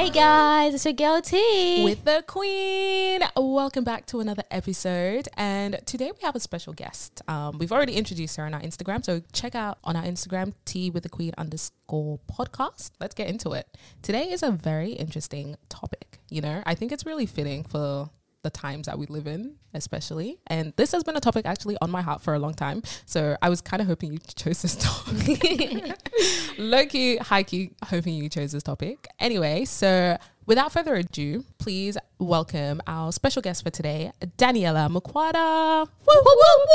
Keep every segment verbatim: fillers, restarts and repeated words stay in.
Hey guys, it's your girl T with the Queen. Welcome back to another episode, and today we have a special guest. Um, we've already introduced her on our Instagram, so check out on our Instagram T with the Queen underscore podcast. Let's get into it. Today is a very interesting topic. You know, I think it's really fitting for the times that we live in, especially. And this has been a topic actually on my heart for a long time. So I was kind of hoping you chose this topic. Low key, high key, hoping you chose this topic. Anyway, so without further ado, please welcome our special guest for today, Daniela Mukwada. Woo, woo, woo,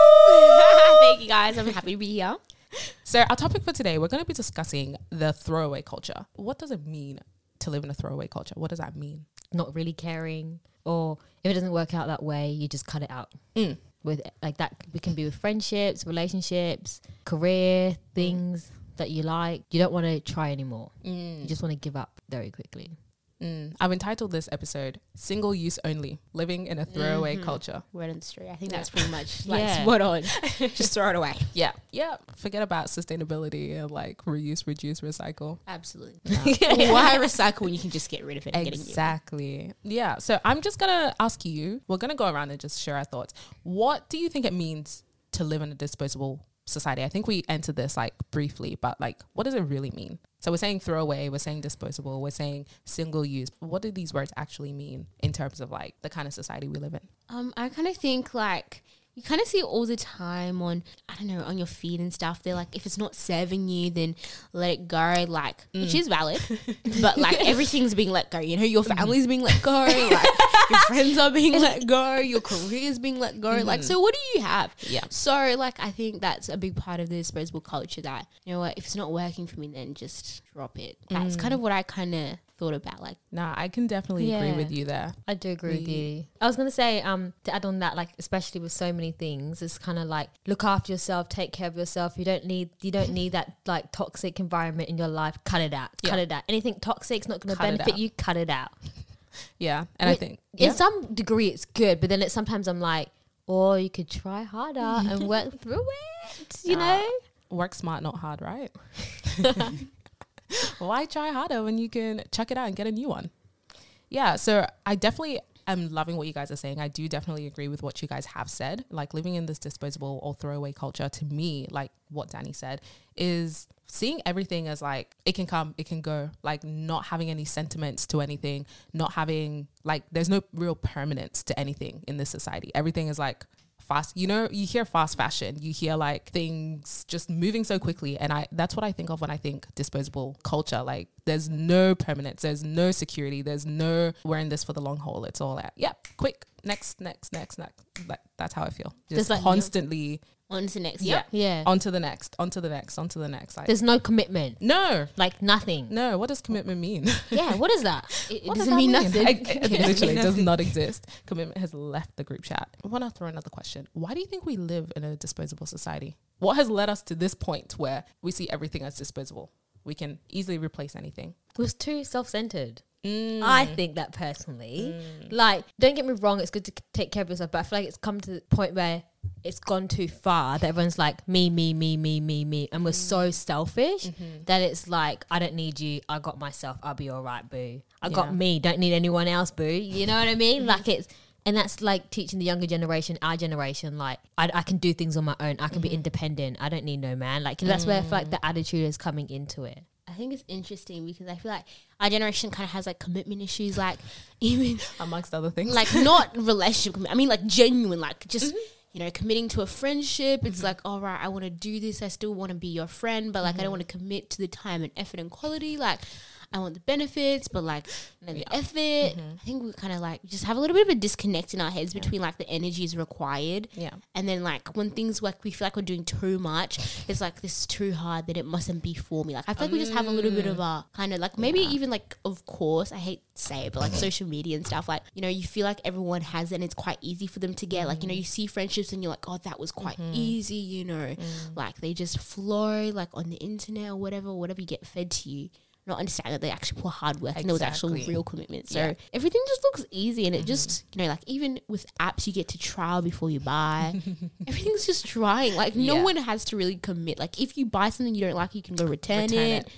woo. Thank you guys, I'm happy to be here. So our topic for today, we're going to be discussing the throwaway culture. What does it mean to live in a throwaway culture? What does that mean? Not really caring, or if it doesn't work out that way, you just cut it out. Mm. With like that, it can be with friendships, relationships, career, things mm. that you like. You don't want to try anymore. Mm. You just want to give up very quickly. Mm. I've entitled this episode "Single Use Only: Living in a Throwaway mm-hmm. Culture." Word on the street. I think yeah. that's pretty much like yeah. spot on. Just throw it away. Yeah, yeah. Forget about sustainability and like reuse, reduce, recycle. Absolutely. No. Why recycle when you can just get rid of it? And Exactly. Get a new Yeah. So I'm just gonna ask you. We're gonna go around and just share our thoughts. What do you think it means to live in a disposable society? I think we entered this like briefly, but like, what does it really mean? So we're saying throwaway, we're saying disposable, we're saying single use. What do these words actually mean in terms of like the kind of society we live in? Um, I kind of think like you kind of see it all the time on, I don't know, on your feed and stuff. They're like, if it's not serving you, then let it go, like, mm. which is valid. But like everything's being let go. You know, your family's being let go, like your friends are being let go, your career's being let go. Mm-hmm. Like, so what do you have? Yeah. So like, I think that's a big part of the disposable culture that, you know what, if it's not working for me, then just drop it. That's mm. kind of what I kind of thought about. Like, nah, I can definitely yeah. agree with you there. I do agree we, with you. I was going to say, um, to add on that, like, especially with so many things, it's kind of like, look after yourself, take care of yourself. You don't need, you don't need that like toxic environment in your life. Cut it out, yeah. cut it out. Anything toxic's not going to benefit you, cut it out. Yeah. And it, I think yeah. in some degree it's good, but then it's sometimes I'm like, or you could try harder and work through it, you uh, know? Work smart, not hard, right? Why try harder when you can chuck it out and get a new one? Yeah, so I definitely am loving what you guys are saying. I do definitely agree with what you guys have said. Like living in this disposable or throwaway culture, to me, like what Danny said, is seeing everything as like, it can come, it can go, like not having any sentiments to anything, not having like, there's no real permanence to anything in this society. Everything is like, fast, you know, you hear fast fashion, you hear like things just moving so quickly, and I that's what I think of when I think disposable culture. Like there's no permanence, there's no security, there's no we're in this for the long haul. It's all that yep, quick, next, next, next, next. Like that's how I feel. Just like on constantly to the next. Yeah, yeah. On to the next, on to the next, on to the next. Like there's no commitment. No, like nothing. No. What does commitment mean? Yeah. What is that? It, it what doesn't does mean, mean nothing. It, it, it literally does not exist. Commitment has left the group chat. I want to throw another question. Why do you think we live in a disposable society? What has led us to this point where we see everything as disposable? We can easily replace anything. It was too self-centered. Mm. I think that personally. Mm. Like, don't get me wrong, it's good to take care of yourself, but I feel like it's come to the point where it's gone too far that everyone's like me, me, me, me, me, me. And we're mm. so selfish mm-hmm. that it's like, I don't need you. I got myself. I'll be all right, boo. I yeah. got me. Don't need anyone else, boo. You know what I mean? Like it's, and that's like teaching the younger generation, our generation, like I, I can do things on my own. I can mm-hmm. be independent. I don't need no man. Like that's mm. where I feel like the attitude is coming into it. I think it's interesting because I feel like our generation kind of has like commitment issues, like even amongst other things, like not relationship commitment. I mean, like genuine, like just mm-hmm. you know, committing to a friendship. It's mm-hmm. like, all right, I want to do this. I still want to be your friend, but like mm-hmm. I don't want to commit to the time and effort and quality. Like I want the benefits, but like you know, the yeah. effort. Mm-hmm. I think we kind of like just have a little bit of a disconnect in our heads yeah. between like the energies required. Yeah. And then like when things like we feel like we're doing too much, it's like this is too hard that it mustn't be for me. Like I feel like mm. we just have a little bit of a kind of like maybe yeah. even like, of course, I hate to say it, but like social media and stuff, like, you know, you feel like everyone has it and it's quite easy for them to get. Mm. Like, you know, you see friendships and you're like, oh, that was quite mm-hmm. easy, you know, mm. like they just flow like on the internet or whatever, whatever you get fed to you. Not understand that they actually put hard work exactly. and there was actual real commitment. So yeah. everything just looks easy, and it mm-hmm. just, you know, like even with apps you get to trial before you buy. Everything's just trying. Like yeah. no one has to really commit. Like if you buy something you don't like, you can go return, return it. it.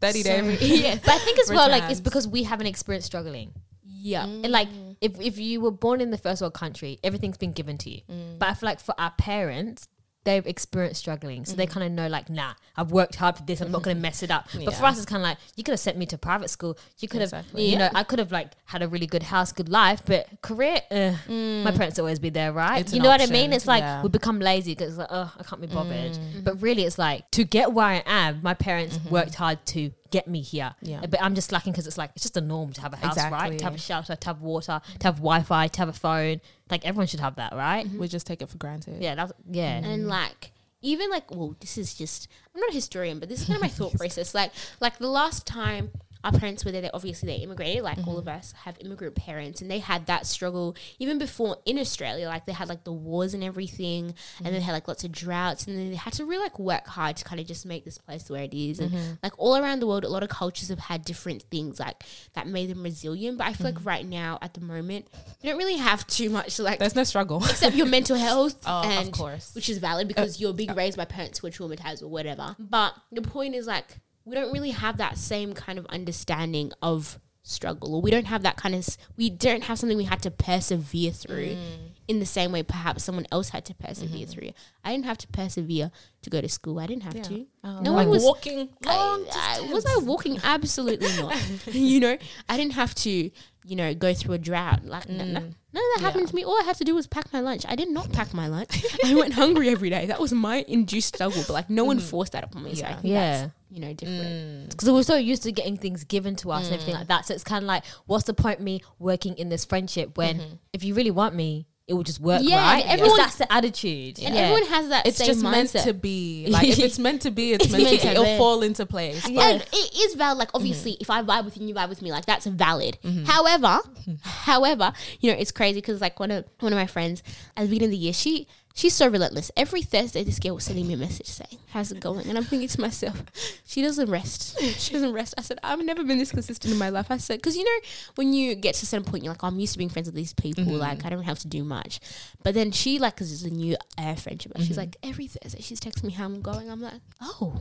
thirty day. yeah, But I think as well, like it's Returns. because we haven't experienced struggling. yeah. And like if, if you were born in the first world country, everything's been given to you. But I feel like for our parents, they've experienced struggling. So mm. they kind of know like, nah, I've worked hard for this. I'm not going to mess it up. Yeah. But for us, it's kind of like, you could have sent me to private school. You could have, Exactly. you Yeah. know, I could have like had a really good house, good life, but career, uh, my parents always be there, right? It's you an know what I option. mean? It's like, Yeah. we become lazy because it's like, oh, I can't be bothered. But really it's like, to get where I am, my parents worked hard to get me here. Yeah. But I'm just slacking because it's like, it's just a norm to have a house, right? Exactly. To have a shelter, to have water, to have Wi-Fi, to have a phone. Like everyone should have that, right? We just take it for granted. Yeah, that's, yeah. And like even like, well, this is just, I'm not a historian, but this is kind of my thought process. Like, like the last time our parents were there, they obviously they immigrated, like mm-hmm. all of us have immigrant parents, and they had that struggle even before in Australia. Like they had like the wars and everything, mm-hmm. and then they had like lots of droughts, and then they had to really like work hard to kind of just make this place where it is. And mm-hmm. like all around the world, a lot of cultures have had different things like that made them resilient. But I feel mm-hmm. like right now at the moment, you don't really have too much like There's no struggle except your mental health, oh, and of course, which is valid because uh, you're being raised by parents who are traumatized or whatever. But the point is like, we don't really have that same kind of understanding of struggle, or we don't have that kind of, we don't have something we had to persevere through mm. in the same way perhaps someone else had to persevere mm-hmm. through. I didn't have to persevere to go to school. I didn't have yeah. to. Oh, no like one was walking long I, I, was I walking? Absolutely not. You know, I didn't have to, you know, go through a drought. Like mm. n- n- none of that yeah. happened to me. All I had to do was pack my lunch. I did not pack my lunch. I went hungry every day. That was my induced struggle. But like no one mm. forced that upon me. So yeah. I think yeah. that's, you know, different. Because mm. we're so used to getting things given to us mm. and everything like that. So it's kind of like, what's the point of me working in this friendship when mm-hmm. if you really want me, it will just work, yeah, right? Everyone, that's the attitude. And yeah. everyone has that it's same just mindset. meant to be. Like if it's meant to be, it's, it's meant, meant to be. It'll fall into place. Yeah. And it is valid. Like obviously, mm-hmm. if I vibe with you, you vibe with me. Like that's valid. Mm-hmm. However, mm-hmm. however, you know, it's crazy because like one of one of my friends at the beginning of the year, she she's so relentless. Every Thursday, this girl was sending me a message saying, "How's it going?" And I'm thinking to myself, she doesn't rest. She doesn't rest. I said, I've never been this consistent in my life. I said, because you know, when you get to a certain point, you're like, oh, I'm used to being friends with these people. Mm-hmm. Like I don't have to do much. But then she like, because it's a new uh, friendship, and mm-hmm. she's like, every Thursday she's texting me how I'm going. I'm like, oh.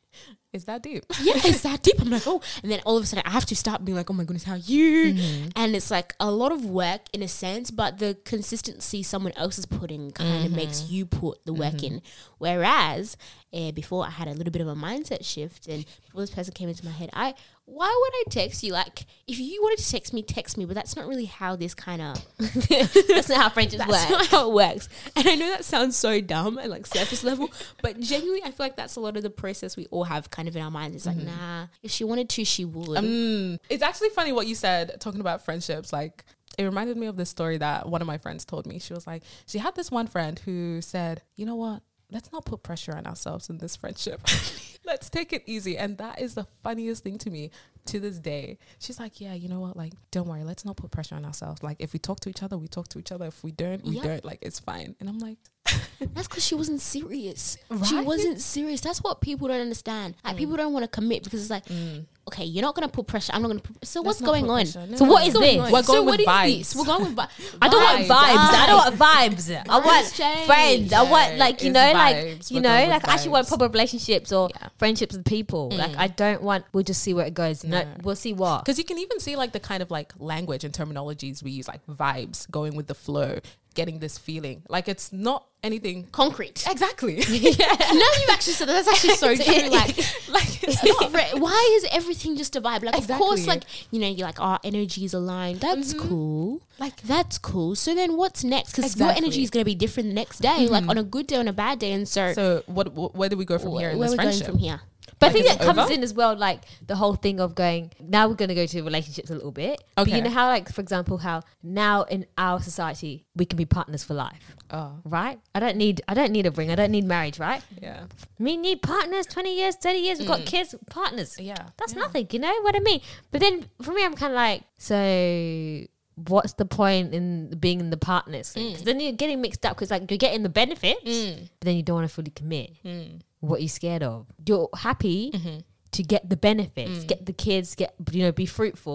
Is that deep? Yeah, it's that deep. I'm like, oh. And then all of a sudden I have to start being like, oh my goodness, how are you? Mm-hmm. And it's like a lot of work in a sense, but the consistency someone else is putting kind of mm-hmm. makes you put the work mm-hmm. in. Whereas uh, before I had a little bit of a mindset shift, and before this person came into my head, I why would I text you? Like, if you wanted to text me, text me, but that's not really how this kind of that's not how friendships that's work. That's not how it works. And I know that sounds so dumb and like surface level, but genuinely I feel like that's a lot of the process we all have kind of in our minds. It's like, mm-hmm. nah, if she wanted to, she would. Um, it's actually funny what you said, talking about friendships. Like, it reminded me of this story that one of my friends told me. She was like, she had this one friend who said, you know what? Let's not put pressure on ourselves in this friendship. Let's take it easy. And that is the funniest thing to me to this day. She's like, yeah, you know what? Like, don't worry. Let's not put pressure on ourselves. Like, if we talk to each other, we talk to each other. If we don't, we yep. don't. Like, it's fine. And I'm like... That's because she wasn't serious. Right? She wasn't serious. That's what people don't understand. Like, mm. people don't want to commit because it's like... Mm. Okay, you're not gonna put pressure. I'm not gonna. Put, so Let's what's going on? No, so no, what is this? On? We're going so with what is vibes. This? We're going with vibes. I don't want vibes. vibes. I don't want vibes. I want change. friends. I want like you it's know, vibes. like you We're know, like vibes. I actually want proper relationships or yeah. friendships with people. Mm. Like I don't want. We'll just see where it goes. No, no we'll see what. Because you can even see like the kind of like language and terminologies we use, like vibes, going with the flow, getting this feeling. Like it's not anything concrete. Exactly. Yeah. Now you actually said that. That's actually so true. Like, like it's not re- why is everything just a vibe? Like, exactly. of course, like, you know, you're like, our oh, energy is aligned. That's mm-hmm. cool. Like, that's cool. So then what's next? Because exactly. your energy is going to be different the next day, mm-hmm. like on a good day, on a bad day. And so, so what? what where do we go from wh- here in where this are we friendship? going from here? But like, I think that comes over? in as well, like the whole thing of going, now we're going to go to relationships a little bit. Okay. But you know how, like, for example, how now in our society, we can be partners for life. Oh. Right? I don't need, I don't need a ring. I don't need marriage, right? Yeah. We need partners, twenty years, thirty years, we've mm. got kids, partners. Yeah. That's yeah. nothing, you know what I mean? But then for me, I'm kind of like, so what's the point in being in the partners thing? Because mm. then you're getting mixed up because like you're getting the benefits, mm. but then you don't want to fully commit. Mm. What are you scared of? You're happy mm-hmm. to get the benefits, mm. get the kids, get, you know, be fruitful,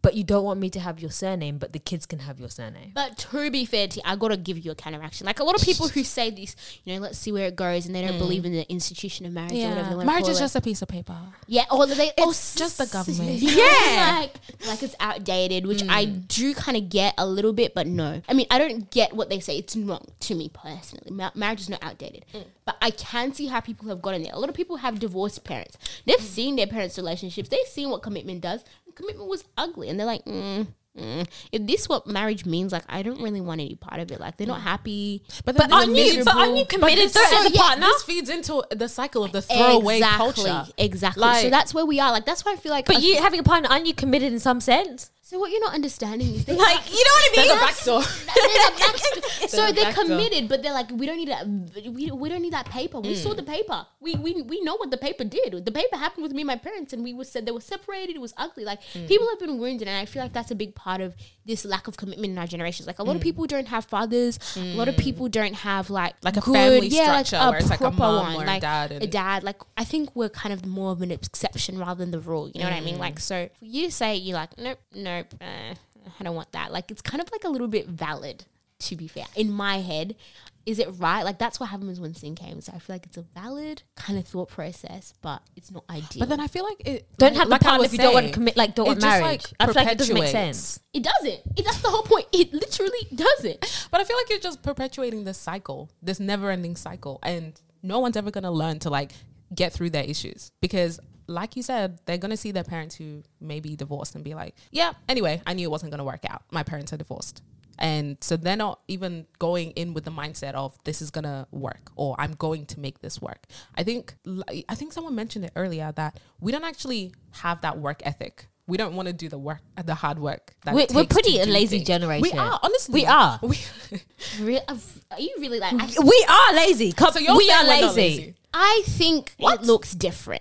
but you don't want me to have your surname, but the kids can have your surname. But to be fair to you, I gotta give you a counteraction. Like a lot of people who say this, you know, let's see where it goes, and they don't mm. believe in the institution of marriage or whatever they want to marriage call is it. just a piece of paper. Yeah, or they it's oh, just the government. Yeah, like like it's outdated, which mm. I do kind of get a little bit, but no. I mean, I don't get what they say. It's wrong to me personally. Ma- marriage is not outdated, mm. but I can see how people have gotten there. A lot of people have divorced parents. They've mm. seen their parents' relationships. They've seen what commitment does. Commitment was ugly, and they're like, mm, mm. if this is what marriage means, like I don't really want any part of it. Like they're not happy. But, but aren't you? But aren't you committed to it as a yeah, partner? This feeds into the cycle of the throwaway exactly, culture. Exactly. Like, so that's where we are. Like that's why I feel like. But I you having a partner, aren't you committed in some sense? So what you're not understanding is they like you know what I mean. There's a backstory. There's a backstory. So There's a they're backstory. committed, but they're like, we don't need that. We, we don't need that paper. We mm. saw the paper. We, we we know what the paper did. The paper happened with me and my parents, and we were said they were separated. It was ugly. Like mm. people have been wounded, and I feel like that's a big part of this lack of commitment in our generations. Like a lot mm. of people don't have fathers. Mm. A lot of people don't have like like a good, family yeah, structure like where it's like a mom one, or like a dad. And a dad. Like I think we're kind of more of an exception rather than the rule. You know mm. what I mean? Like so for you to say you're like nope nope. Uh, I don't want that. Like, it's kind of like a little bit valid, to be fair. In my head, is it right? Like, that's what happens when sin came. So I feel like it's a valid kind of thought process, but it's not ideal. But then I feel like it... Don't like, have the like partner if you saying, don't want to commit, like, don't want marriage. Like I feel like it doesn't make sense. It doesn't. It, that's the whole point. It literally doesn't. But I feel like you're just perpetuating this cycle, this never-ending cycle. And no one's ever going to learn to, like, get through their issues. Because... like you said, they're going to see their parents who may be divorced and be like, yeah, anyway, I knew it wasn't going to work out. My parents are divorced. And so they're not even going in with the mindset of this is going to work or I'm going to make this work. I think, I think someone mentioned it earlier that we don't actually have that work ethic. We don't want to do the work, the hard work. That we're, it takes we're pretty to a do lazy things. generation. We are, honestly. We are. We, Re- are you really like... I, we are lazy. So you're we saying are we're not lazy. lazy. I think What? it looks different.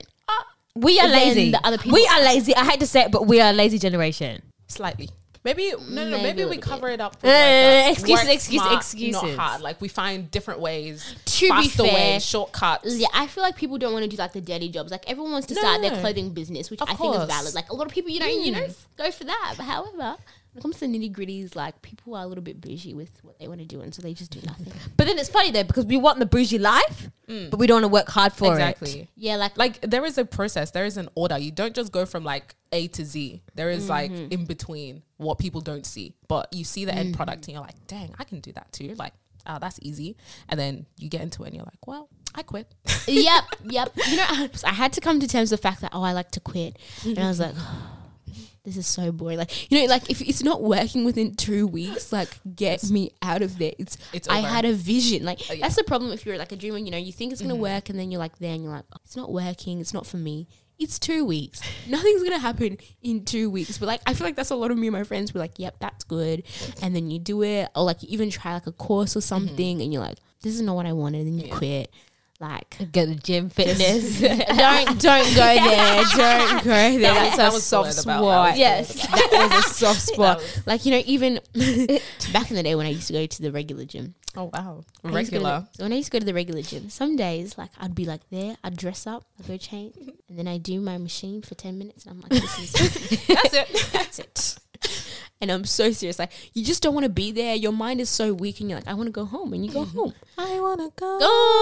We are Than lazy. the other people. We are lazy. I hate to say it, but we are a lazy generation. Slightly. Maybe no, no, no. Maybe Maybe a we little cover bit. it up. With Uh, like a excuses, work excuses, smart, excuses. Not hard. Like we find different ways, To be faster fair, ways, shortcuts. Yeah, I feel like people don't want to do like the dirty jobs. Like everyone wants to No, start no, their no. clothing business, which Of I think is course. valid. Like a lot of people, you know, you know, Mm. go for that. But however, when it comes to nitty gritties, like people are a little bit bougie with what they want to do, and so they just do nothing. But then it's funny though because we want the bougie life, Mm. but we don't want to work hard for Exactly. it. Yeah, like Like there is a process. There is an order. You don't just go from like A to Z. There is like Mm-hmm. in between what people don't see, but you see the end Mm-hmm. product and you're like, dang, I can do that too. Like, oh, that's easy. And then you get into it and you're like, well, I quit. yep, yep. You know, I, I had to come to terms with the fact that oh, I like to quit, and I was like. This is so boring. Like, you know, like if it's not working within two weeks, like get me out of there. It's, It's I over. had a vision. Like Oh, yeah. that's the problem if you're like a dreamer, you know, you think it's going to Mm-hmm. work and then you're like there and you're like, oh, it's not working. It's not for me. It's two weeks. Nothing's going to happen in two weeks. But like, I feel like that's a lot of me and my friends were like, yep, that's good. And then you do it or like you even try like a course or something and you're like, this is not what I wanted. And then you Yeah. quit. Like, Go to gym, fitness. don't don't go there. Don't go there. That That's was- that a was soft the word about- spot. that was Yes. the word That was a soft spot. was- Like, you know, even back in the day when I used to go to the regular gym. Oh wow, I used to go to regular. the- when I used to go to the regular gym, some days, like, I'd be like there, I'd dress up, I'd go change, and then I do my machine for ten minutes, and I'm like, this is, That's it. that's it. And I'm so serious. Like, you just don't want to be there. Your mind is so weak, and you're like, I want to go home, and you go home. I wanna go.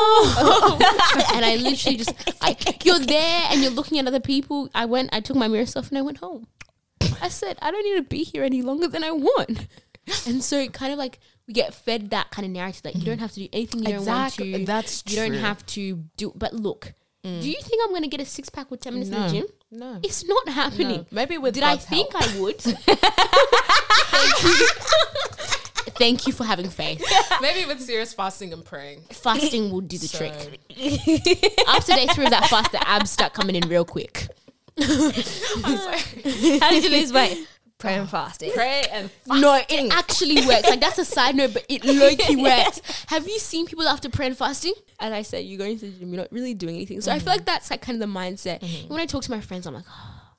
Oh! And I literally just, I, you're there and you're looking at other people. I went, I took my mirror off and I went home. I said, I don't need to be here any longer than I want. And so it kind of like, we get fed that kind of narrative that you don't have to do anything you Exactly. don't want to. That's You don't true. have to do, but look, do you think I'm going to get a six pack with ten minutes in No. the gym? No. It's not happening. No. Maybe with Did God's I think help. I would? Thank you. Thank you for having faith. Maybe with serious fasting and praying. Fasting will do the So- trick. After day three of that fast, the abs start coming in real quick. I was like, How did you lose weight? Pray and fasting. pray and fasting. No, it actually works. Like, that's a side note, but it low-key works. Have you seen people after prayer and fasting? As I said, you're going to the gym, you're not really doing anything. So I feel like that's like kind of the mindset. When I talk to my friends, I'm like, oh,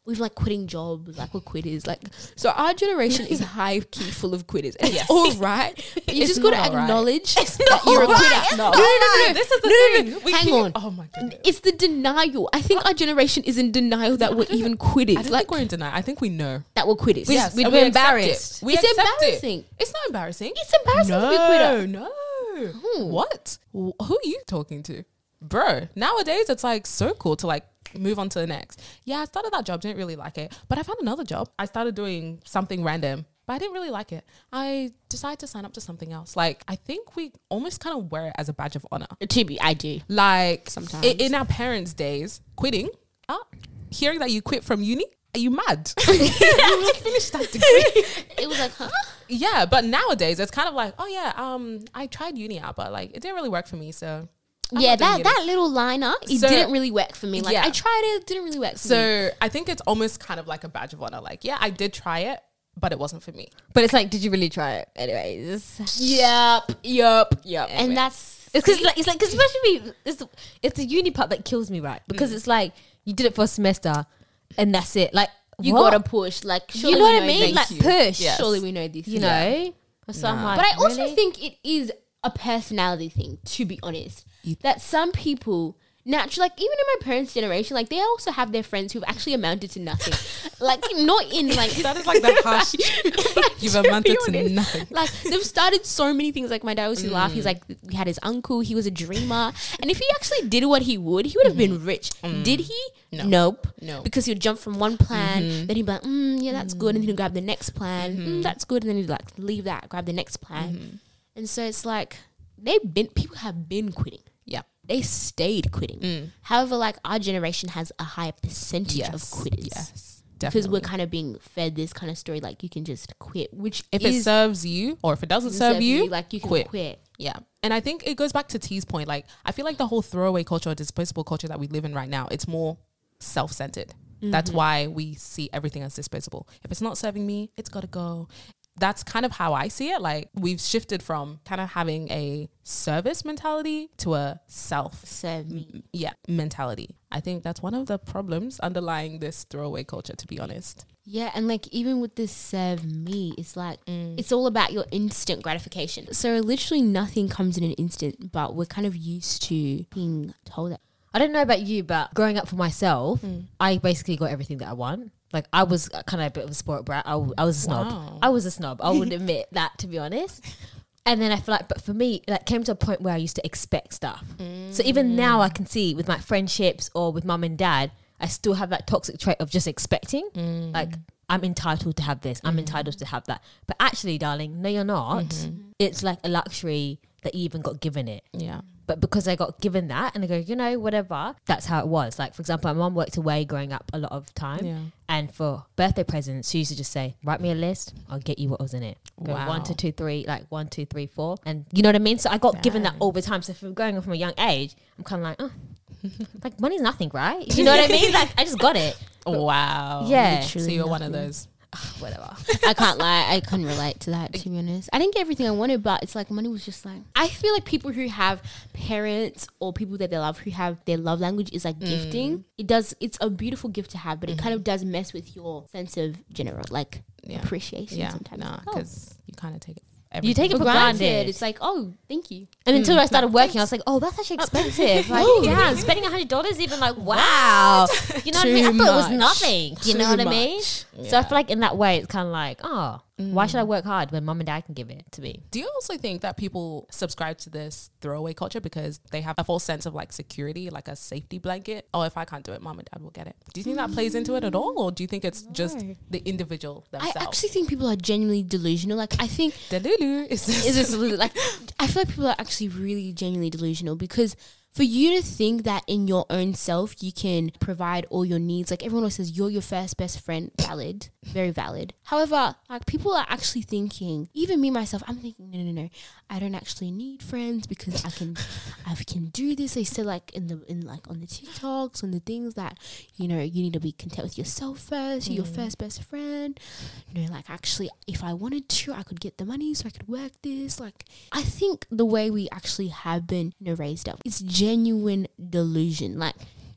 we've like quitting jobs, like we're quitters. Like, so our generation is high key full of quitters. And Yes. it's all right. But you It's just got to not all right. acknowledge that you're a quitter. No, no, no, no, no. This is the No, no, thing. no. We Hang keep- on. Oh my goodness. It's the denial. I think our generation is in denial that we're even quitters. I don't Like think we're in denial. I think we know. that we're quitters. We- Yes, we'd and be we accept embarrassed. it. We It's accept embarrassing. It. It's not embarrassing. It's embarrassing to be a quitter. No, no. What? Wh- Who are you talking to? Bro, nowadays it's like so cool to like move on to the next. Yeah, I started that job, didn't really like it, but I found another job. I started doing something random, but I didn't really like it. I decided to sign up to something else. Like, I think we almost kind of wear it as a badge of honor. To be, I do. Like, Sometimes. i- in our parents' days, quitting, ah, hearing that you quit from uni, are you mad? You finished that degree. It was like, huh? Yeah, but nowadays it's kind of like, oh yeah, um, I tried uni out, but like it didn't really work for me. So I'm Yeah, not doing that, uni. that little liner, it So- didn't really work for me. Like, Yeah. I tried it, it didn't really work for me. So I think it's almost kind of like a badge of honor. Like, yeah, I did try it, but it wasn't for me. But it's like, did you really try it? Anyways, Yep, yep, yep. Anyway. And that's it's because like it's like cause especially it's it's the uni part that kills me, right? Because it's like you did it for a semester, and that's it. Like you what? gotta push. Like, you surely know we what I mean? this. Like you. push. Yes. Surely we know this. You Yeah. know. So I'm Nah. like, But I also really? think it is a personality thing, to be honest. That some people naturally, like even in my parents' generation, like they also have their friends who've actually amounted to nothing. Like not in like That is like the harsh. You've amounted to honest. nothing. Like they've started so many things. Like my dad used to laugh. He's like, we had his uncle. He was a dreamer, and if he actually did what he would, he would have been rich. Did he? No. Nope. No. Because he'd jump from one plan, then he'd be like, mm, yeah, that's good, and then he'd grab the next plan. Mm, that's good, and then he'd like leave that, grab the next plan. And so it's like they've been people have been quitting. Yeah. They stayed quitting. However, like our generation has a higher percentage Yes. of quitters. Yes. Because Definitely. we're kind of being fed this kind of story, like you can just quit, which if it is serves you or if it doesn't serve, serve you, like you can quit. quit. Yeah. And I think it goes back to T's point. Like, I feel like the whole throwaway culture or disposable culture that we live in right now, it's more self-centered. That's why we see everything as disposable. If it's not serving me, it's got to go. That's kind of how I see it. Like, we've shifted from kind of having a service mentality to a self Serve me. m- yeah mentality. I think that's one of the problems underlying this throwaway culture, to be honest. Yeah, and like even with this serve me, it's like it's all about your instant gratification. So literally nothing comes in an instant, but we're kind of used to being told that. I don't know about you, but growing up for myself, I basically got everything that I want. Like I was kind of a bit of a sport brat. I, w- I was a snob. Wow. I was a snob. I would admit that, to be honest. And then I feel like, but for me, like came to a point where I used to expect stuff. So even now I can see with my friendships or with mum and dad, I still have that toxic trait of just expecting. Like I'm entitled to have this. I'm entitled to have that. But actually, darling, no, you're not. It's like a luxury that you even got given it. Yeah. But because I got given that and I go, you know, whatever, that's how it was. Like, for example, my mum worked away growing up a lot of time. Yeah. And for birthday presents, she used to just say, write me a list. I'll get you what was in it. Go Wow. one, two, two, three, like one, two, three, four. And you know what I mean? So I got given that Dang. all the time. So if we're going on from a young age, I'm kind of like, oh, like money's nothing, right? You know what I mean? Like, I just got it. Wow. Yeah. So Literally you're one of nothing. those. Whatever. I can't lie, I couldn't relate to that, to be honest. I didn't get everything I wanted, but it's like money was just like, I feel like people who have parents or people that they love who have their love language is like gifting. It does, it's a beautiful gift to have, but it kind of does mess with your sense of general, like Yeah. appreciation Yeah. sometimes. Nah, Like, oh, because you kind of take it. You take it for for granted. granted. It's like, oh, thank you. And until Mm. I started working, I was like, oh, that's actually expensive. Like, yeah, spending one hundred dollars even like, wow. You know what I mean? I Too thought it was much. nothing. You know Too what I mean? much. So I Yeah. feel like in that way, it's kind of like, oh, why should I work hard when mum and dad can give it to me? Do you also think that people subscribe to this throwaway culture because they have a false sense of like security, like a safety blanket? Oh, if I can't do it, mom and dad will get it. Do you think that plays into it at all? Or do you think it's just No. the individual I themselves? actually think people are genuinely delusional. Like, I think Delulu is this. is this like I feel like people are actually really genuinely delusional because for you to think that in your own self you can provide all your needs, like everyone always says you're your first best friend, valid, very valid. However, like people are actually thinking, even me myself, I'm thinking, no, no, no, I don't actually need friends because I can, I can do this. They say like in the in like on the TikToks, on the things that you know you need to be content with yourself first. You're your first best friend. You know, like actually, if I wanted to, I could get the money so I could work this. Like I think the way we actually have been, you know, raised up, it's genuine delusion. Like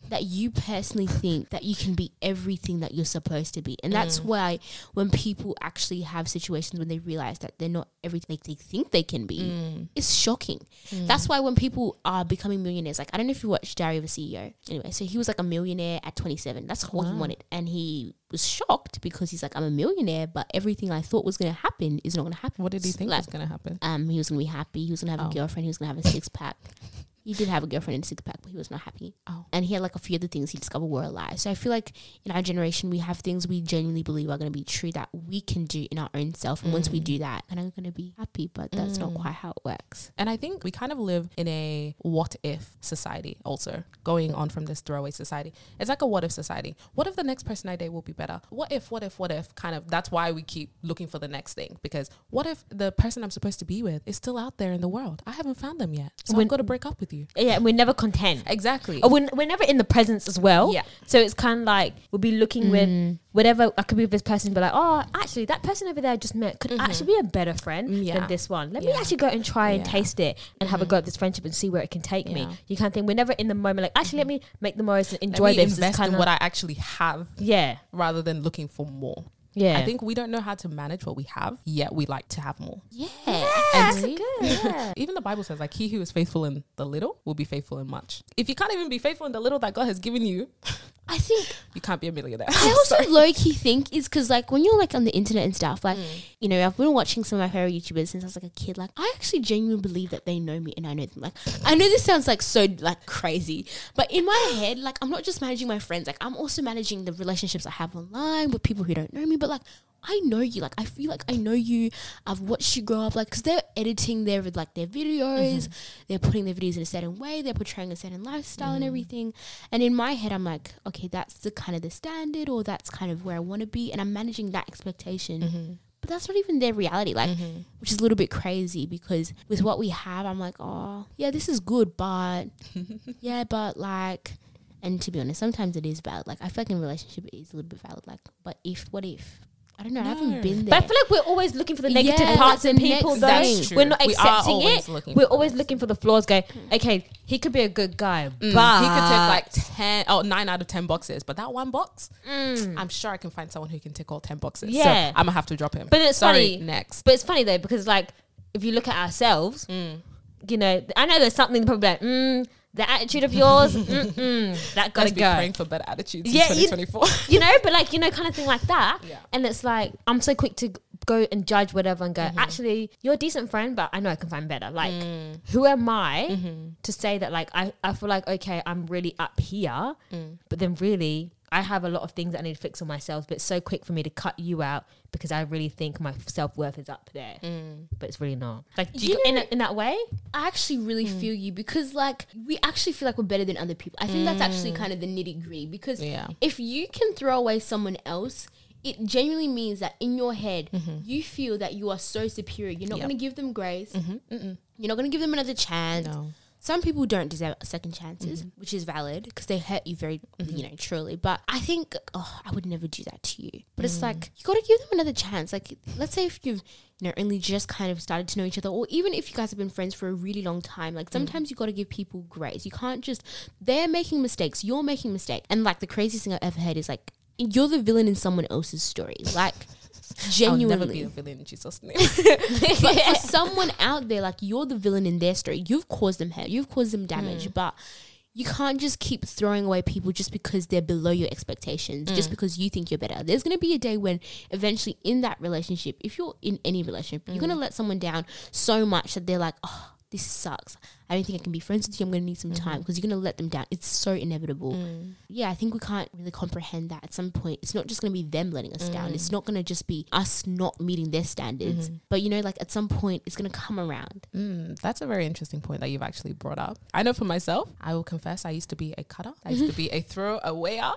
that you personally think that you can be everything that you're supposed to be. And that's mm. why when people actually have situations when they realize that they're not everything they think they can be, mm. it's shocking. Mm. That's why when people are becoming millionaires, like I don't know if you watched Diary of a C E O. Anyway, so he was like a millionaire at twenty-seven. That's all wow. he wanted. And he was shocked because he's like, I'm a millionaire, but everything I thought was going to happen is not going to happen. What did he think like, was going to happen? Um, he was going to be happy. He was going to have oh. a girlfriend. He was going to have a six pack. He did have a girlfriend and a six pack, but he was not happy. Oh. And he had like a few other things he discovered were a lie. So I feel like in our generation, we have things we genuinely believe are going to be true that we can do in our own self. And mm. once we do that, and I'm going to be happy, but that's mm. not quite how it works. And I think we kind of live in a what if society also, going on from this throwaway society. It's like a what if society. What if the next person I date will be better? What if, what if, what if kind of, that's why we keep looking for the next thing. Because what if the person I'm supposed to be with is still out there in the world? I haven't found them yet. So when, I've got to break up with you. Yeah, and we're never content. Exactly. Or we're, we're never in the presence as well. Yeah. So it's kind of like we'll be looking mm. with whatever. I could be with this person and be like, oh, actually, that person over there I just met could mm-hmm. actually be a better friend yeah. than this one. Let yeah. me actually go and try and yeah. taste it and mm-hmm. have a go at this friendship and see where it can take yeah. me. You can't think we're never in the moment. Like, actually, mm-hmm. let me make the most and enjoy let me this. Invest in what I actually have. Yeah. Rather than looking for more. Yeah. I think we don't know how to manage what we have, yet we like to have more. Yeah. yeah that's good. Yeah. Even the Bible says, like, he who is faithful in the little will be faithful in much. If you can't even be faithful in the little that God has given you, I think you can't be a millionaire. I also low-key think is because, like, when you're, like, on the internet and stuff, like, mm. you know, I've been watching some of my favorite YouTubers since I was, like, a kid. Like, I actually genuinely believe that they know me and I know them. Like, I know this sounds, like, so, like, crazy. But in my head, like, I'm not just managing my friends. Like, I'm also managing the relationships I have online with people who don't know me. But, like, I know you. Like, I feel like I know you. I've watched you grow up. Like, because they're editing their, like, their videos. Mm-hmm. They're putting their videos in a certain way. They're portraying a certain lifestyle mm. and everything. And in my head, I'm like, okay, that's the kind of the standard, or that's kind of where I want to be. And I'm managing that expectation. Mm-hmm. But that's not even their reality, like, mm-hmm. which is a little bit crazy because with what we have, I'm like, oh, yeah, this is good, but, yeah, but, like, and to be honest, sometimes it is valid. Like, I feel like in a relationship, it is a little bit valid. Like, but if, what if? I don't know. No. I haven't been there. But I feel like we're always looking for the negative yeah, parts in people, though. That's true. We're not we accepting it. We're always looking for the flaws. Going, okay, he could be a good guy, mm. but he could tick like ten, oh, nine out of ten boxes. But that one box, mm. I'm sure I can find someone who can tick all ten boxes. Yeah, so I'm gonna have to drop him. But it's Sorry, funny. Next, but it's funny though because like if you look at ourselves, mm. you know, I know there's something probably like. Mm, the attitude of yours, mm-mm, that gotta Let's be go. Praying for better attitudes yeah, in twenty twenty-four. You, you know, but like you know, kind of thing like that. Yeah. And it's like I'm so quick to go and judge whatever and go. Mm-hmm. Actually, you're a decent friend, but I know I can find better. Like, mm. who am I mm-hmm. to say that? Like, I I feel like okay, I'm really up here, mm. but then really. I have a lot of things that I need to fix on myself, but it's so quick for me to cut you out because I really think my self-worth is up there, mm. but it's really not. Like, do you, you know, in, a, in that way? I actually really mm. feel you because, like, we actually feel like we're better than other people. I think mm. that's actually kind of the nitty-gritty because yeah. if you can throw away someone else, it genuinely means that in your head, mm-hmm. you feel that you are so superior. You're not yep. going to give them grace. Mm-hmm. You're not going to give them another chance. No. Some people don't deserve second chances, mm-hmm. which is valid because they hurt you very, mm-hmm. you know, truly. But I think, oh, I would never do that to you. But mm. it's like, you got to give them another chance. Like, let's say if you've, you know, only just kind of started to know each other, or even if you guys have been friends for a really long time, like sometimes mm. you got to give people grace. You can't just, they're making mistakes, you're making mistakes. And like the craziest thing I've ever heard is like, you're the villain in someone else's story. Like, genuinely. I'll never be a villain in Jesus' name. But for someone out there, like, you're the villain in their story. You've caused them hurt. You've caused them damage. Mm. But you can't just keep throwing away people just because they're below your expectations, mm. just because you think you're better. There's going to be a day when eventually in that relationship, if you're in any relationship, mm. you're going to let someone down so much that they're like, oh, this sucks. I don't think I can be friends with you. I'm going to need some mm-hmm. time because you're going to let them down. It's so inevitable. Mm. Yeah, I think we can't really comprehend that at some point. It's not just going to be them letting us mm. down. It's not going to just be us not meeting their standards. Mm-hmm. But, you know, like at some point, it's going to come around. Mm, that's a very interesting point that you've actually brought up. I know for myself, I will confess, I used to be a cutter. I used to be a throwawayer.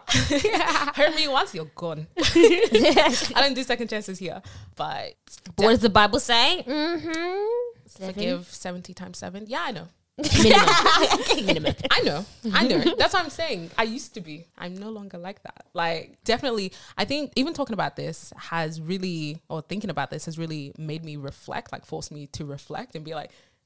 Hurt me once, you're gone. I don't do second chances here. But what does the Bible say? Mm-hmm. Seven? Forgive seventy times seven. Yeah, I know. Minimum. Minimum. I know. I know. That's what I'm saying. I used to be. I'm no longer like that. Like, definitely, I think even talking about this has really, or thinking about this has really made me reflect, like forced me to reflect and be like,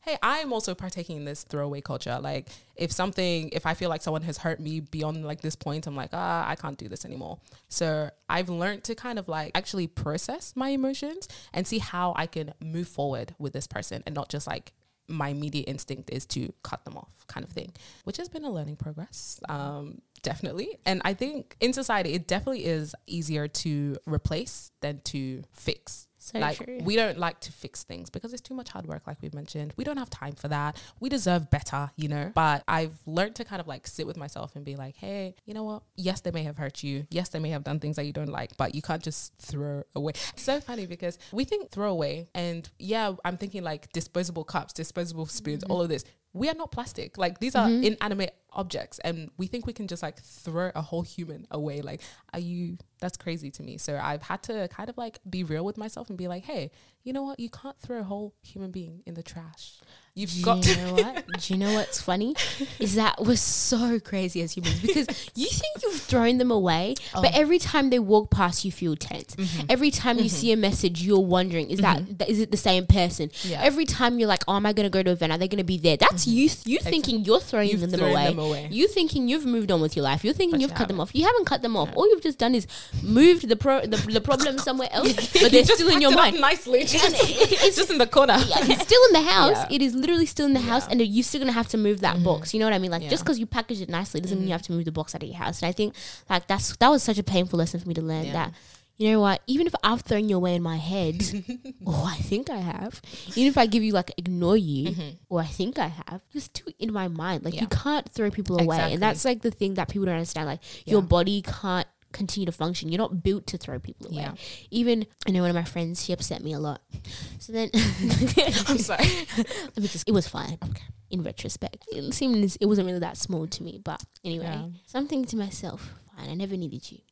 hey, I'm also partaking in this throwaway culture. Like if something, if I feel like someone has hurt me beyond like this point, I'm like, ah, I can't do this anymore. So I've learned to kind of like actually process my emotions and see how I can move forward with this person and not just like my immediate instinct is to cut them off kind of thing, which has been a learning progress. Um, definitely. And I think in society, it definitely is easier to replace than to fix. So like true. we don't like to fix things because it's too much hard work, like we've mentioned. We don't have time for that. We deserve better, you know. But I've learned to kind of like sit with myself and be like, hey, you know what? Yes, they may have hurt you. Yes, they may have done things that you don't like, but you can't just throw away. It's so funny because we think throw away, and yeah, I'm thinking like disposable cups, disposable spoons, mm-hmm. all of this. We are not plastic. Like these are mm-hmm. inanimate objects, and we think we can just like throw a whole human away. Like, are you, that's crazy to me. So I've had to kind of like be real with myself and be like, hey, you know what? You can't throw a whole human being in the trash. You've Do got you to. know what? Do you know what's funny? Is that we're so crazy as humans because you think you've thrown them away, oh. but every time they walk past, you feel tense. Mm-hmm. Every time mm-hmm. you see a message, you're wondering, is mm-hmm. that is it the same person? Yeah. Every time you're like, oh, am I going to go to an event? Are they going to be there? That's mm-hmm. you. You thinking you're throwing you've them, thrown away. them away. You thinking you've moved on with your life. You're thinking but you've you cut haven't. them off. You haven't cut them off. No. All you've just done is moved the pro the, the problem somewhere else, but they're still in your mind. Nicely, just, it's just in the corner. Yeah, it's still in the house. Yeah. It is literally still in the Yeah. house, and you're still gonna have to move that mm-hmm. box. You know what I mean? Like yeah. just because you package it nicely doesn't mm-hmm. mean you have to move the box out of your house. And I think like that's that was such a painful lesson for me to learn Yeah. that. You know what? Even if I've thrown you away in my head, or I think I have, even if I give you like ignore you, mm-hmm. or I think I have, you're still in my mind. Like Yeah. you can't throw people away, Exactly. and that's like the thing that people don't understand. Like Yeah. your body can't continue to function. You're not built to throw people away. Yeah. Even I know one of my friends, she upset me a lot. So then I'm sorry. Let me just, it was fine. Okay. In retrospect, it seemed it wasn't really that small to me. But anyway, Yeah. so I'm thinking to myself, fine, I never needed you.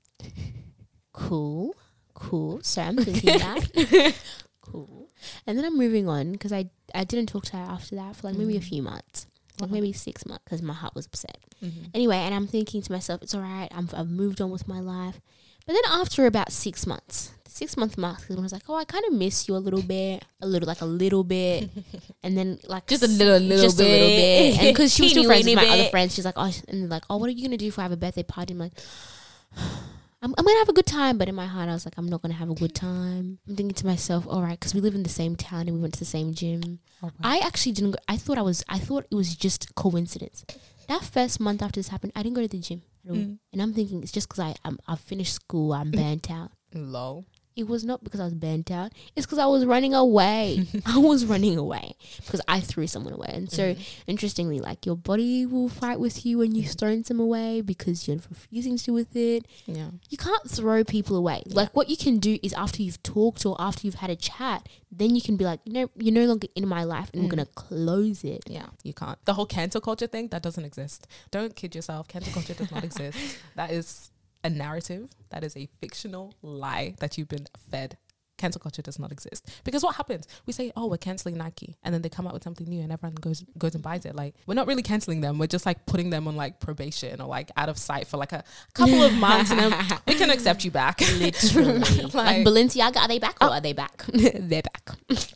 Cool, cool. So I'm thinking that. Cool. And then I'm moving on because I, I didn't talk to her after that for like maybe a few months. Like Uh-huh. maybe six months because my heart was upset. Mm-hmm. Anyway, and I'm thinking to myself, it's all right. I'm, I've moved on with my life. But then after about six months, the six month mark, I was like, oh, I kind of miss you a little bit, a little, like a little bit. And then like Just a little, little just bit. a little bit. And because she was still Teeny friends with weeny my other bit. friends, she's like, oh, and they're like, oh, what are you going to do if I have a birthday party? I'm like, I'm, I'm going to have a good time. But in my heart, I was like, I'm not going to have a good time. I'm thinking to myself, all right, because we live in the same town and we went to the same gym. Oh, wow. I actually didn't go. I thought I was, I thought it was just coincidence. That first month after this happened, I didn't go to the gym at all. Mm. And I'm thinking it's just because I I'm, I've finished school, I'm burnt out. Lol. It was not because I was burnt out. It's because I was running away. I was running away because I threw someone away. And so, Mhm. interestingly, like your body will fight with you when you've thrown some away because you're refusing to do with it. Yeah. You can't throw people away. Yeah. Like what you can do is after you've talked or after you've had a chat, then you can be like, you know, you're no longer in my life and Mm. we're going to close it. Yeah, you can't. The whole cancel culture thing, that doesn't exist. Don't kid yourself. Cancel culture does not exist. That is a narrative. That is a fictional lie that you've been fed. Cancel culture does not exist. Because what happens? We say, oh, we're cancelling Nike. And then they come out with something new and everyone goes goes and buys it. Like, we're not really cancelling them. We're just like putting them on like probation or like out of sight for like a couple of months and then we can accept you back. Literally. like, Like- Balenciaga, are they back or are they back? They're back.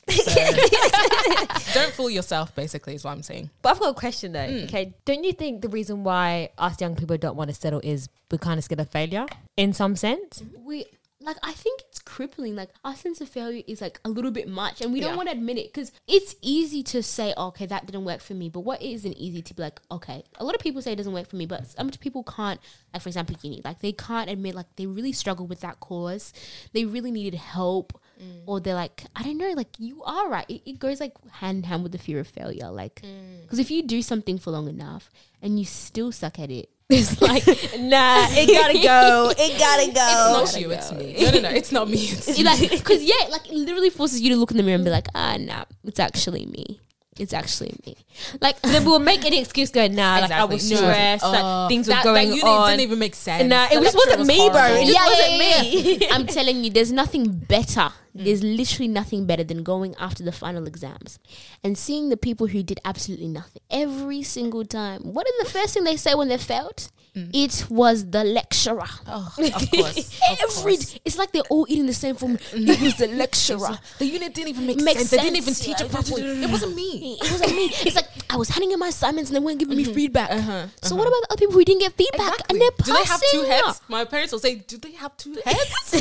So, don't fool yourself, basically, is what I'm saying. But I've got a question though. Mm. Okay, don't you think the reason why us young people don't want to settle is we're kind of scared of failure in some sense? we like I think it's crippling. Like our sense of failure is like a little bit much and we don't Yeah. want to admit it because it's easy to say, oh, okay, that didn't work for me. But what isn't easy to be like, okay, a lot of people say it doesn't work for me, but some people can't, like for example, uni, like they can't admit like they really struggle with that course. They really needed help. Mm. Or they're like, I don't know, like you are right. It, it goes like hand in hand with the fear of failure. Like, because if you do something for long enough and you still suck at it, it's like, Nah, it gotta go. It gotta go. It's not you, it's me. No, no, no, it's not me. It's It like, because yeah, like it literally forces you to look in the mirror and be like, ah, nah, it's actually me. It's actually me. Like, Then we'll make any excuse going, nah, like I Exactly. was No. stressed, Uh, like things were that, going that uni on. didn't even make sense. Nah, it The just lecture wasn't was me, bro. horrible. It just yeah, wasn't yeah, yeah, me. yeah. I'm telling you, there's nothing better There's literally nothing better than going after the final exams and seeing the people who did absolutely nothing every single time. What is the first thing they say when they failed? Mm. It was the lecturer. Oh, of course. Of Every course. It's like they're all eating the same form. It was the lecturer. The unit didn't even make, Makes sense. They didn't even sense. teach it properly. It wasn't me. It wasn't me. It's like I was handing in my assignments and they weren't giving me feedback. Uh-huh, So uh-huh. what about the other people who didn't get feedback Exactly. and they're Do passing? they have two heads? My parents will say, do they have two heads?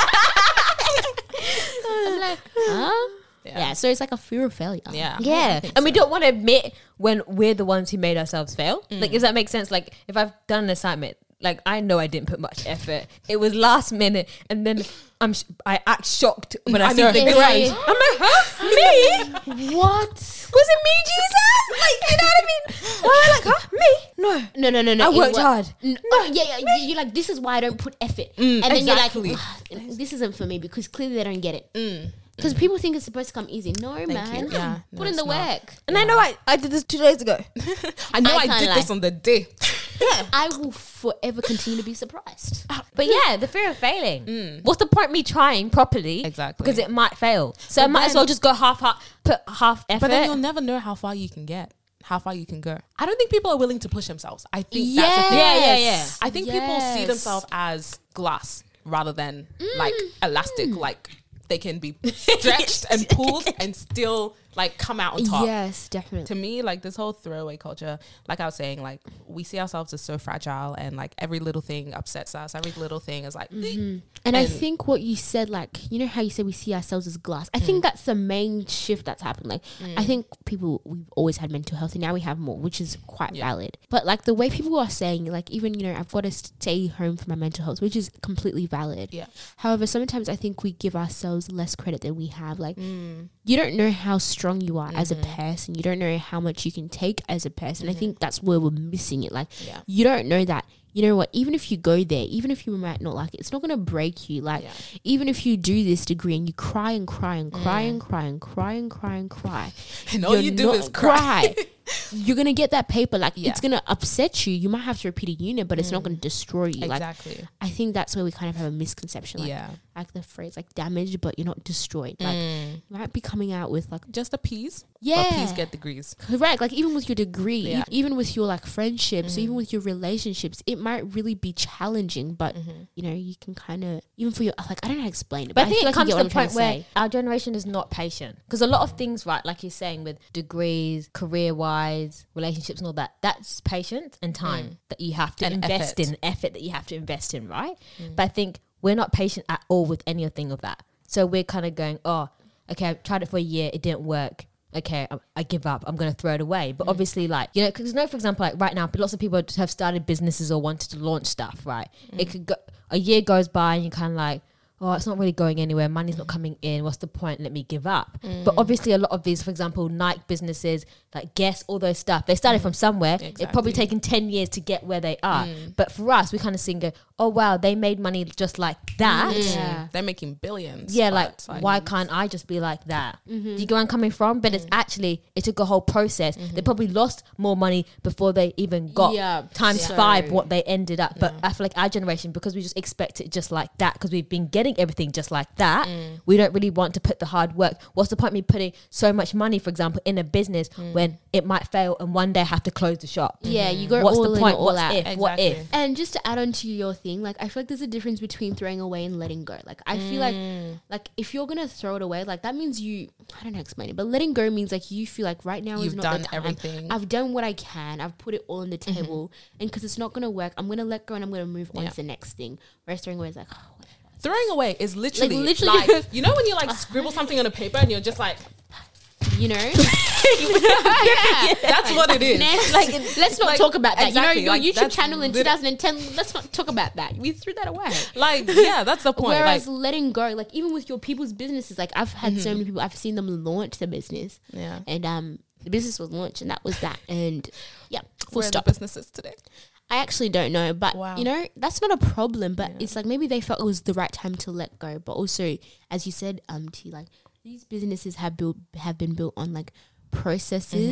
I'm like, huh? Yeah. yeah. So it's like a fear of failure. Yeah. Yeah, I think and we so. don't want to admit when we're the ones who made ourselves fail. Mm. Like, does that make sense? Like, if I've done an assignment, like I know I didn't put much effort. It was last minute, and then I'm sh- I act shocked when I, I see know. the It's grade. like- I'm like, huh? Me? What? Was it me, Jesus? Like, you know what I mean? Oh, like, huh? Me? No. No, no, no, no. I it worked wa- hard. N- oh, yeah, yeah. you- You're like, this is why I don't put effort. and then exactly. you're like, "Ugh, this isn't for me because clearly they don't get it. Mm. Because people think it's supposed to come easy. No, man. you. Yeah, no, Put in it's the not. work. And I know I, I did this two days ago. I know I I, can't did lie. this on the day. I will forever continue to be surprised. But yeah, the fear of failing. What's the point me trying properly? Exactly. Because it might fail. So I But might as then- well just go half, half put half effort. But then you'll never know how far you can get, how far you can go. I don't think people are willing to push themselves. I think that's the thing. Yeah, yeah, yeah. I think people see Yes. themselves as glass rather than like elastic. Like they can be stretched and pulled and still like come out on top. Yes, definitely. To me, like this whole throwaway culture, like I was saying, like we see ourselves as so fragile and like every little thing upsets us. Every little thing is like, And, I And- think what you said, like, you know how you said we see ourselves as glass? I think that's the main shift that's happened. Like, I think people, we've always had mental health and now we have more, which is quite Yeah. valid. But like the way people are saying, like, even, you know, I've got to stay home for my mental health, which is completely valid. yeah, However, sometimes I think we give ourselves less credit than we have. Like, you don't know how strong you are as a person. You don't know how much you can take as a person. I think that's where we're missing it. Like, Yeah. you don't know that. You know what? Even if you go there, even if you might not like it, it's not going to break you. Like, Yeah. even if you do this degree and you cry and cry and cry and cry and cry and cry and cry, and all you're you do not is cry. You're gonna get that paper. Like, Yeah. it's gonna upset you. You might have to repeat a unit, but it's not gonna destroy you. Like, Exactly. I think that's where we kind of have a misconception. Like, yeah. like the phrase, like damaged, but you're not destroyed. Like, you might be coming out with like, Just a piece. yeah, But please get degrees. correct. Like, even with your degree, Yeah. e- even with your like friendships, even with your relationships, it might really be challenging. But you know, you can kind of, even for your, like, I don't know how to explain it. But I think feel it like you comes get to what the I'm trying point where say. our generation is not patient. Because a lot of things, right, like you're saying with degrees, career-wise, relationships and all that, that's patience and time that you have to And invest effort. in, effort that you have to invest in, right? But I think we're not patient at all with anything of that. So we're kind of going, oh, okay, I tried it for a year, it didn't work. Okay, I, I give up. I'm going to throw it away. But obviously, like, you know, because, you know, for example, like right now, lots of people have started businesses or wanted to launch stuff, right? It could go, a year goes by and you're kind of like, oh, it's not really going anywhere. Money's not coming in. What's the point? Let me give up. But obviously, a lot of these, for example, Nike businesses, like Guess, all those stuff, they started from somewhere. It's probably Exactly. taken ten years to get where they are. But for us, we kind of see and go, oh, wow, they made money just like that. Yeah. They're making billions. Yeah, like, but, why can't I just be like that? Do you get where I'm coming from? But it's actually, it took a whole process. They probably lost more money before they even got Yeah, times so- five what they ended up. But I feel like our generation, because we just expect it just like that, because we've been getting everything just like that, we don't really want to put the hard work. What's the point of me putting so much money, for example, in a business when it might fail and one day I have to close the shop? Yeah, you go What's all the in point? or all What's out. if? What Exactly. if? And just to add on to your thing, like, I feel like there's a difference between throwing away and letting go. Like, I feel like, like if you're gonna throw it away, like that means you, I don't know how to explain it, but letting go means like you feel like right now is You've not done the time. everything. I've done what I can. I've put it all on the table, and because it's not gonna work, I'm gonna let go and I'm gonna move on Yeah. to the next thing. Whereas throwing away is like, oh, whatever. Throwing away is literally, like, literally- you know when you like scribble something on a paper and you're just like, you know, yeah, that's what it is. Next, like, let's not like, talk about that. exactly, You know, like, your YouTube that's channel in lit- twenty ten. Let's not talk about that. We threw that away. Like, yeah, that's the point. Whereas like, letting go, like even with your people's businesses, like I've had so many people, I've seen them launch the business, yeah, and um, the business was launched, and that was that, and yeah, full where are the stop. businesses today? I actually don't know, but Wow. you know, that's not a problem. But it's like maybe they felt it was the right time to let go. But also, as you said, um, T, like these businesses have built have been built on like processes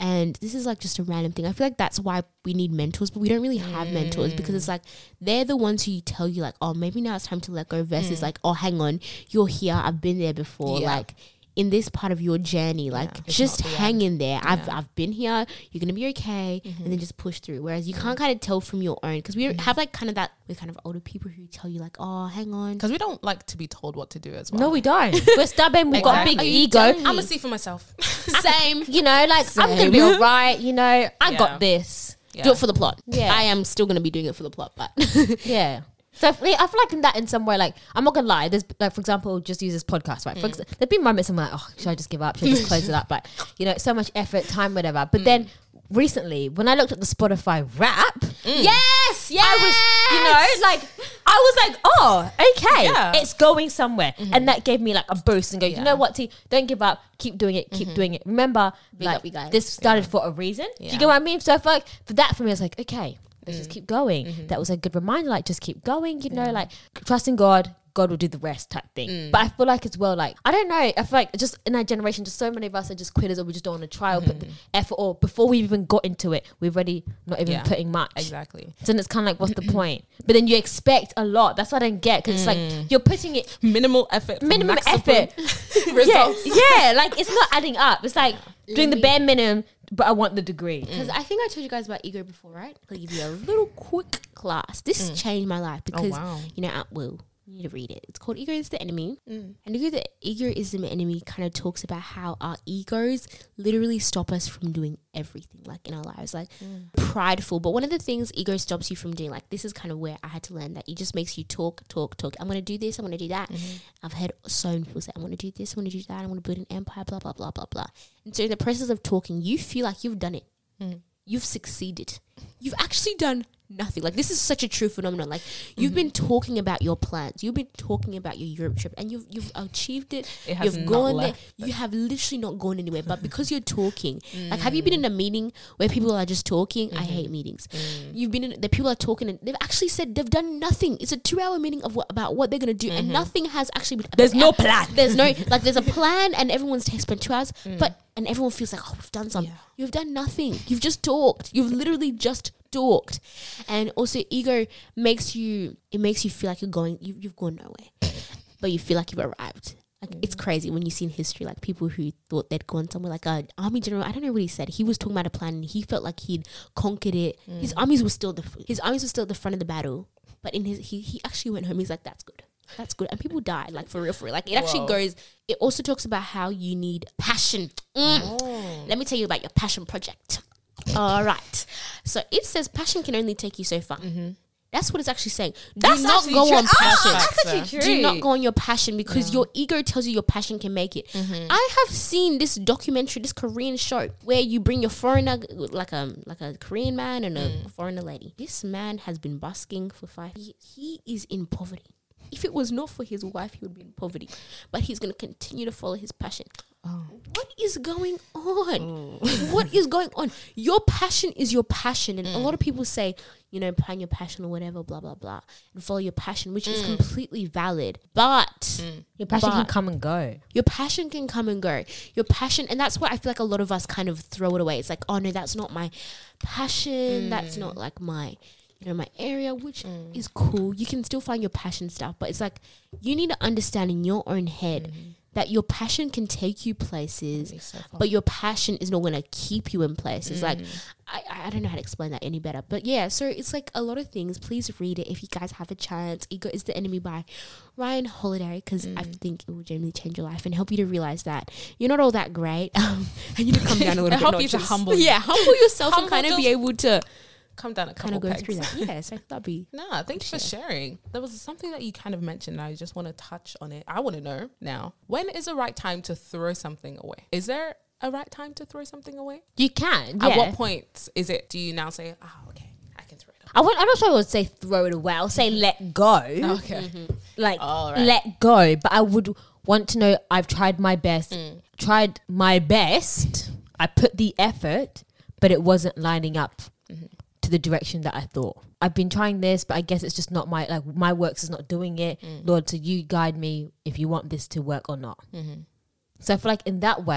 And this is like just a random thing. I feel like that's why we need mentors, but we don't really have mm. mentors because it's like they're the ones who tell you like, oh, maybe now it's time to let go versus mm. like, oh, hang on, you're here. I've been there before. Yeah. Like in this part of your journey, like yeah, just hang in there. Yeah. I've I've been here. You're gonna be okay, mm-hmm. and then just push through. Whereas you can't kind of tell from your own because we mm-hmm. have like kind of that with kind of older people who tell you like, oh, hang on, because we don't like to be told what to do as well. No, we don't. We're stubborn. We've exactly. got a big ego. I'm gonna see for myself. Same, you know, like Same. I'm gonna be all right. You know, I yeah. got this. Yeah. Do it for the plot. Yeah, I am still gonna be doing it for the plot, but yeah. So I feel, I feel like in that in some way, like I'm not gonna lie. There's like, for example, just use this podcast, right? Mm. For ex- there've been moments I'm like, oh, should I just give up? Should I just close it up? But you know, so much effort, time, whatever. But mm. then recently, when I looked at the Spotify rap, mm. yes, yes, I was, you know, like I was like, oh, okay, yeah. it's going somewhere, mm-hmm. and that gave me like a boost and go, yeah. you know what, T, don't give up, keep doing it, keep mm-hmm. doing it. Remember, Big like you guys. This started yeah. for a reason. Yeah. Do you get what I mean? So I feel like for that, for me, I was like, okay. Let's mm. just keep going. Mm-hmm. That was a good reminder. Like, just keep going. You know, yeah. like trust in God. God will do the rest type thing. Mm. But I feel like as well, like I don't know. I feel like just in our generation, just so many of us are just quitters, or we just don't want to try or mm-hmm. put the effort. Or before we even got into it, we're already not even yeah. putting much. Exactly. So then it's kind of like, what's the point? But then you expect a lot. That's what I don't get because mm. it's like you're putting it minimal effort, minimum effort results. Yeah, yeah, like it's not adding up. It's like doing the bare minimum. But I want the degree. Because mm. I think I told you guys about ego before, right? I'll give you a little quick class. This mm. changed my life because, oh, wow. you know, at Will, you need to read it. It's called Ego is the Enemy. Mm. And ego, the Ego is the Enemy kind of talks about how our egos literally stop us from doing everything, like in our lives, like mm. prideful. But one of the things ego stops you from doing, like this is kind of where I had to learn that it just makes you talk, talk, talk. I'm going to do this. I'm going to do that. Mm-hmm. I've heard so many people say, I'm going to do this. I'm going to do that. I'm going to build an empire, blah, blah, blah, blah, blah. And so in the process of talking, you feel like you've done it. Mm. You've succeeded. You've actually done nothing. Like this is such a true phenomenon. Like you've mm-hmm. been talking about your plans. You've been talking about your Europe trip, and you've you've achieved it. it has you've not gone left, there. You have literally not gone anywhere. But because you're talking, mm. like have you been in a meeting where people are just talking? Mm-hmm. I hate meetings. Mm. You've been in the people are talking, and they've actually said they've done nothing. It's a two-hour meeting of what about what they're gonna do, mm-hmm. and nothing has actually been. There's no plan. There's no like. There's a plan, and everyone's spent two hours, mm. but and everyone feels like, oh, we've done something. Yeah. You've done nothing. You've just talked. You've literally just talked. And also ego makes you, it makes you feel like you're going, you, you've gone nowhere, but you feel like you've arrived. Like mm. it's crazy when you see in history, like people who thought they'd gone somewhere, like an army general, I don't know what he said. He was talking about a plan and he felt like he'd conquered it. Mm. His armies were still, the his armies were still at the front of the battle, but in his, he, he actually went home. He's like, that's good. That's good. And people died, like for real, for real. Like it Whoa. actually goes, it also talks about how you need passion. Mm. Oh. Let me tell you about your passion project. All right. So it says passion can only take you so far. Mm-hmm. That's what it's actually saying. Do that's not go true. on passion. Oh, that's actually true. Do not go on your passion because yeah. your ego tells you your passion can make it. Mm-hmm. I have seen this documentary, this Korean show where you bring your foreigner, like a like a Korean man and a mm. foreigner lady. This man has been busking for five years. He is in poverty. If it was not for his wife, he would be in poverty. But he's going to continue to follow his passion. Oh. What is going on? Mm. What is going on? Your passion is your passion. And mm. a lot of people say, you know, plan your passion or whatever, blah, blah, blah. And follow your passion, which mm. is completely valid. But mm. your passion but can come and go. Your passion can come and go. Your passion, and that's why I feel like a lot of us kind of throw it away. It's like, oh, no, that's not my passion. Mm. That's not like my... you know, my area, which mm. is cool. You can still find your passion stuff, but it's like you need to understand in your own head mm. that your passion can take you places, so but your passion is not going to keep you in places. Mm. Like, I, I don't know how to explain that any better. But yeah, so it's like a lot of things. Please read it if you guys have a chance. Ego is the Enemy by Ryan Holiday, because mm. I think it will genuinely change your life and help you to realize that you're not all that great. Um, and you need to come down a little bit. Help you to humble. Yeah, humble yourself humble and kind of be able to come down a couple kind of go pegs. through that. Yeah, so that'd be. Nah, thank you for sharing. There was something that you kind of mentioned. And I just want to touch on it. I want to know now, when is the right time to throw something away? Is there a right time to throw something away? You can. Yeah. At what point is it? Do you now say, "Oh, okay, I can throw it away"? I would, I'm not sure I would say throw it away. I'll say let go. Okay. Mm-hmm. Like oh, right. let go. But I would want to know I've tried my best. Mm. Tried my best. I put the effort, but it wasn't lining up. Mm-hmm. To the direction that I thought. I've been trying this, but I guess it's just not my, like my works is not doing it. Mm. Lord, so you guide me if you want this to work or not. Mm-hmm. So I feel like in that way,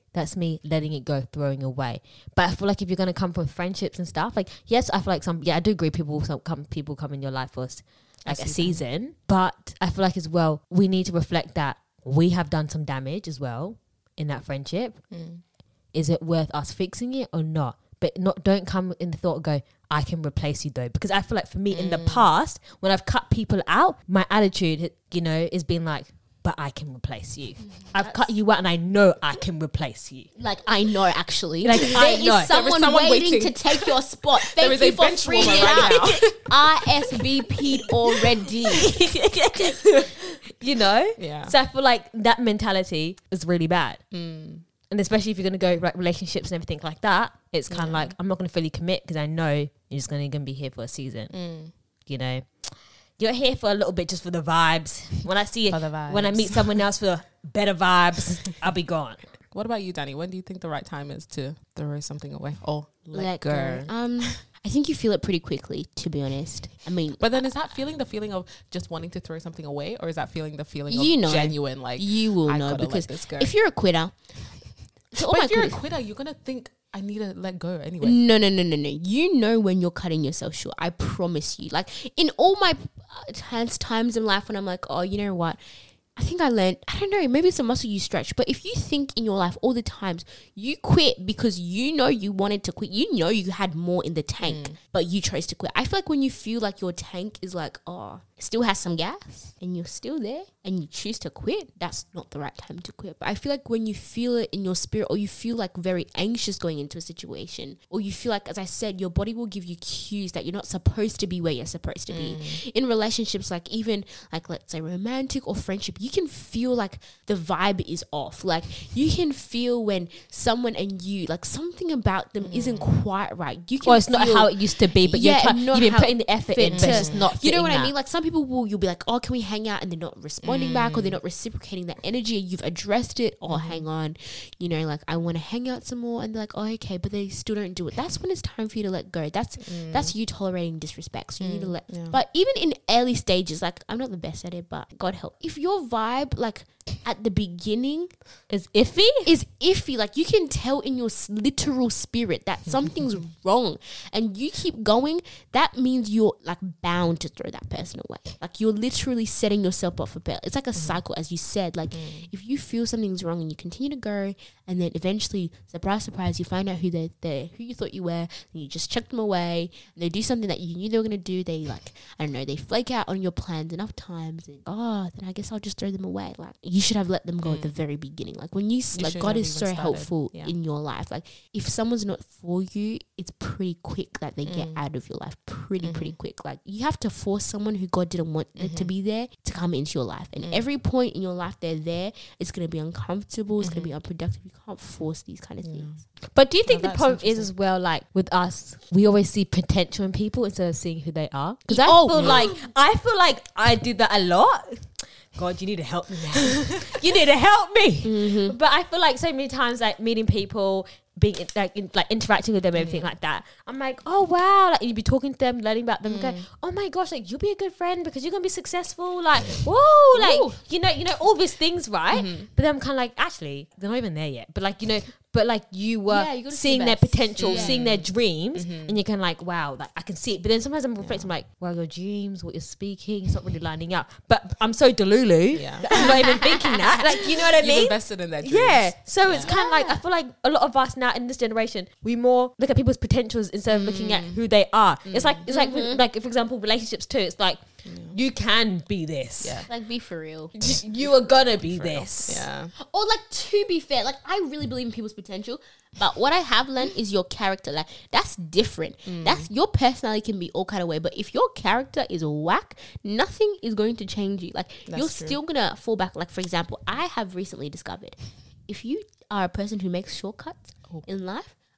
That's me letting it go, throwing away. But I feel like if you're going to come from friendships and stuff, like, yes, I feel like some, yeah, I do agree people some come, people come in your life for s- like a, a season. season. But I feel like as well, we need to reflect that we have done some damage as well in that friendship. Mm. Is it worth us fixing it or not? But not don't come in the thought of go, I can replace you though. Because I feel like for me mm. in the past, when I've cut people out, my attitude, you know, is being like, but I can replace you. Mm, I've cut you out and I know I can replace you. Like, I know actually. Like, there I is know. someone, someone waiting, waiting to take your spot. Thank there is you a for bench freeing warmer it right out. R S V P'd already. You know? Yeah. So I feel like that mentality is really bad. Mm. And especially if you're going to go like relationships and everything like that, it's kind of yeah. like, I'm not going to fully commit because I know you're just going to be here for a season. Mm. You know? You're here for a little bit just for the vibes. When I see it, when I meet someone else for better vibes, I'll be gone. What about you, Danny? When do you think the right time is to throw something away or let, let go? go? Um, I think you feel it pretty quickly, to be honest. I mean, but then is that feeling the feeling of just wanting to throw something away, or is that feeling the feeling you of know, genuine like you will I know because let if you're a quitter, so but if you're a quitter, you're gonna think I need to let go anyway. No, no, no, no, no. You know when you're cutting yourself short. I promise you. Like in all my uh, times, times in life when I'm like, oh, you know what? I think I learned, I don't know, maybe it's a muscle you stretch. But if you think in your life all the times you quit because you know you wanted to quit, you know you had more in the tank, mm. but you chose to quit. I feel like when you feel like your tank is like, oh, it still has some gas and you're still there and you choose to quit, that's not the right time to quit. But I feel like when you feel it in your spirit or you feel like very anxious going into a situation or you feel like, as I said, your body will give you cues that you're not supposed to be where you're supposed to be. Mm. In relationships, like even like let's say romantic or friendship, you can feel like the vibe is off. Like you can feel when someone and you, like something about them mm. isn't quite right. You can well, it's feel, not how it used to be, but yeah, you're try- you've been putting the effort in, but it's just not you know what that. I mean? Like some people will, you'll be like, oh, can we hang out? And they're not responding mm. back or they're not reciprocating that energy. You've addressed it. Oh, mm. hang on. You know, like I want to hang out some more. And they're like, oh, okay, but they still don't do it. That's when it's time for you to let go. That's mm. that's you tolerating disrespect. So you mm. need to let, yeah. but even in early stages, like I'm not the best at it, but God help. If your vibe, like at the beginning is iffy, is iffy, like you can tell in your s- literal spirit that something's wrong and you keep going, that means you're like bound to throw that person away. Like you're literally setting yourself up for failure. It's like a mm. cycle, as you said. Like mm. if you feel something's wrong and you continue to go and then eventually, surprise, surprise, you find out who they're, they're who you thought you were and you just chuck them away and they do something that you knew they were going to do. They like, I don't know, they flake out on your plans enough times and oh, then I guess I'll just throw them away. Like you should have let them go mm. at the very beginning. Like when you, you like God is so started. helpful yeah. in your life. Like if someone's not for you, it's pretty quick that they mm. get out of your life pretty, mm-hmm. pretty quick. Like you have to force someone who God didn't want mm-hmm. to be there to come into your life. And mm. every point in your life they're there, it's going to be uncomfortable. It's mm-hmm. going to be unproductive. You can't force these kind of yeah. things. But do you think no, the problem is as well, like with us, we always see potential in people instead of seeing who they are? Because I oh, feel yeah. like, I feel like I do that a lot. God, you need to help me now. You need to help me. Mm-hmm. But I feel like so many times, like meeting people, being like in, like interacting with them, everything mm. like that. I'm like, oh wow, like you'd be talking to them, learning about them, mm. going, oh my gosh, like you'll be a good friend because you're gonna be successful. Like, whoa, like Ooh. you know, you know all these things, right? Mm-hmm. But then I'm kind of like, actually, they're not even there yet. But like, you know. But like you were yeah, you seeing the their potential, yeah. seeing their dreams, mm-hmm. and you're kind of like, wow, like I can see it. But then sometimes I'm reflecting, yeah. like, well, your dreams, what you're speaking, it's not really lining up. But I'm so delulu, yeah. that I'm not even thinking that. Like, you know what I mean? You've invested in their dreams. Yeah. So yeah. it's kind of like, I feel like a lot of us now in this generation, we more look at people's potentials instead of mm. looking at who they are. Mm. It's like, it's mm-hmm. like, with, like for example, relationships too. It's like, yeah. you can be this. Yeah. Like, be for real. You, you are gonna be for this. Real. Yeah. Or like, to be fair, like I really believe in people's potential. But what I have learned is your character. Like that's different. Mm. That's your personality can be all kind of way. But if your character is whack, nothing is going to change you. Like that's you're true. Still gonna fall back. Like for example, I have recently discovered if you are a person who makes shortcuts oh. in life,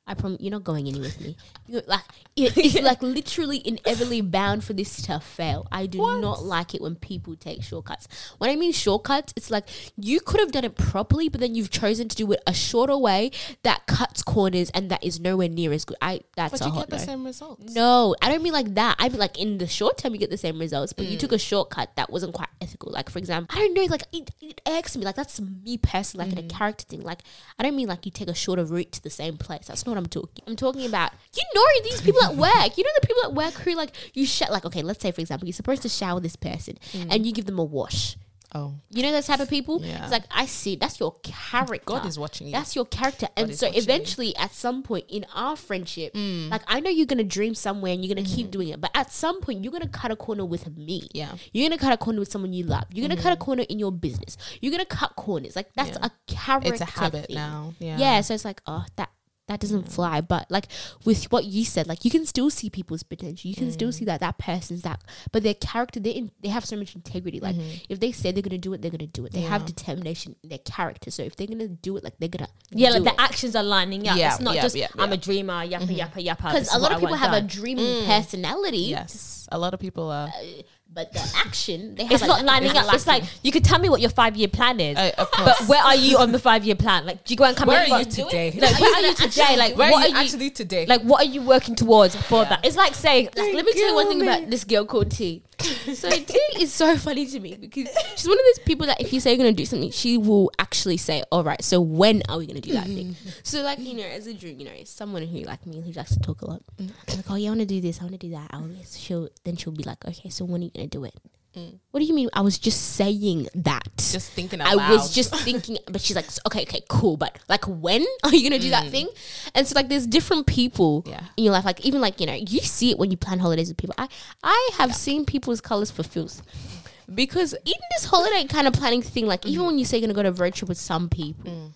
I prom- you're not going anywhere with me. You're like it, it's like literally inevitably bound for this to fail. I do What? not like it when people take shortcuts. When I mean shortcuts, it's like you could have done it properly, but then you've chosen to do it a shorter way that cuts corners and that is nowhere near as good. I that's But a you hot get the no. same results. No, I don't mean like that. I mean like in the short term you get the same results, but you Mm. took a shortcut that wasn't quite ethical. Like for example, I don't know, like it, it irks me. Like that's me personally, like in a Mm. character thing. Like I don't mean like you take a shorter route to the same place. That's not what I'm talking. I'm talking about, you know, these people at work. You know the people at work who like you sh- like okay, let's say for example, you're supposed to shower this person and you give them a wash. Oh, You know those type of people? Yeah. It's like, I see, that's your character. God is watching you. That's your character. And is so watching you. eventually at some point in our friendship, like I know you're going to dream somewhere and you're going to keep doing it. But at some point, you're going to cut a corner with me. Yeah. You're going to cut a corner with someone you love. You're going to cut a corner in your business. You're going to cut corners. Like that's Yeah. a character it's a habit thing. now. Yeah. Yeah. So it's like, oh, that. That doesn't fly, but like with what you said, like you can still see people's potential. You can Mm. still see that that person's that, but their character, they in, they have so much integrity. Like if they say they're gonna do it, they're gonna do it. They have Mm-hmm. Yeah. determination in their character. So if they're gonna do it, like they're gonna Yeah, do like it. the actions are lining up. Yeah, It's not yeah, just yeah, I'm yeah. a dreamer, yappa yappa yappa. because this a is lot what of I people want have a done. dreaming personality. Yes. A lot of people are. But the action, they have It's like, not lining it's up. It's like you could tell me what your five year plan is, Uh, of but course. where are you on the five year plan? Like, do you go and come? Where in are you for- today? Like, where are you gonna today? actually Like, do Where what are you are you actually today? like? What are you working towards for Yeah. that? It's like saying, Like, let me tell you one thing about this girl called T. So T is so funny to me because she's one of those people that if you say you're gonna do something, she will actually say, "All right, so when are we gonna do that thing?" So like you know, as a dream, you know, someone who like me who likes to talk a lot, I'm like, "Oh yeah, I want to do this, I want to do that." I'll she'll then she'll be like, "Okay, so when are you gonna do it?" What do you mean? I was just saying that. Just thinking out I loud. was just thinking, but she's like, okay, okay, cool, but like, when are you gonna do that thing? And so, like, there's different people Yeah. in your life. Like, even like you know, you see it when you plan holidays with people. I, I have seen people's colors for filth. Because in this holiday kind of planning thing, like even when you say you're gonna go to a road trip with some people,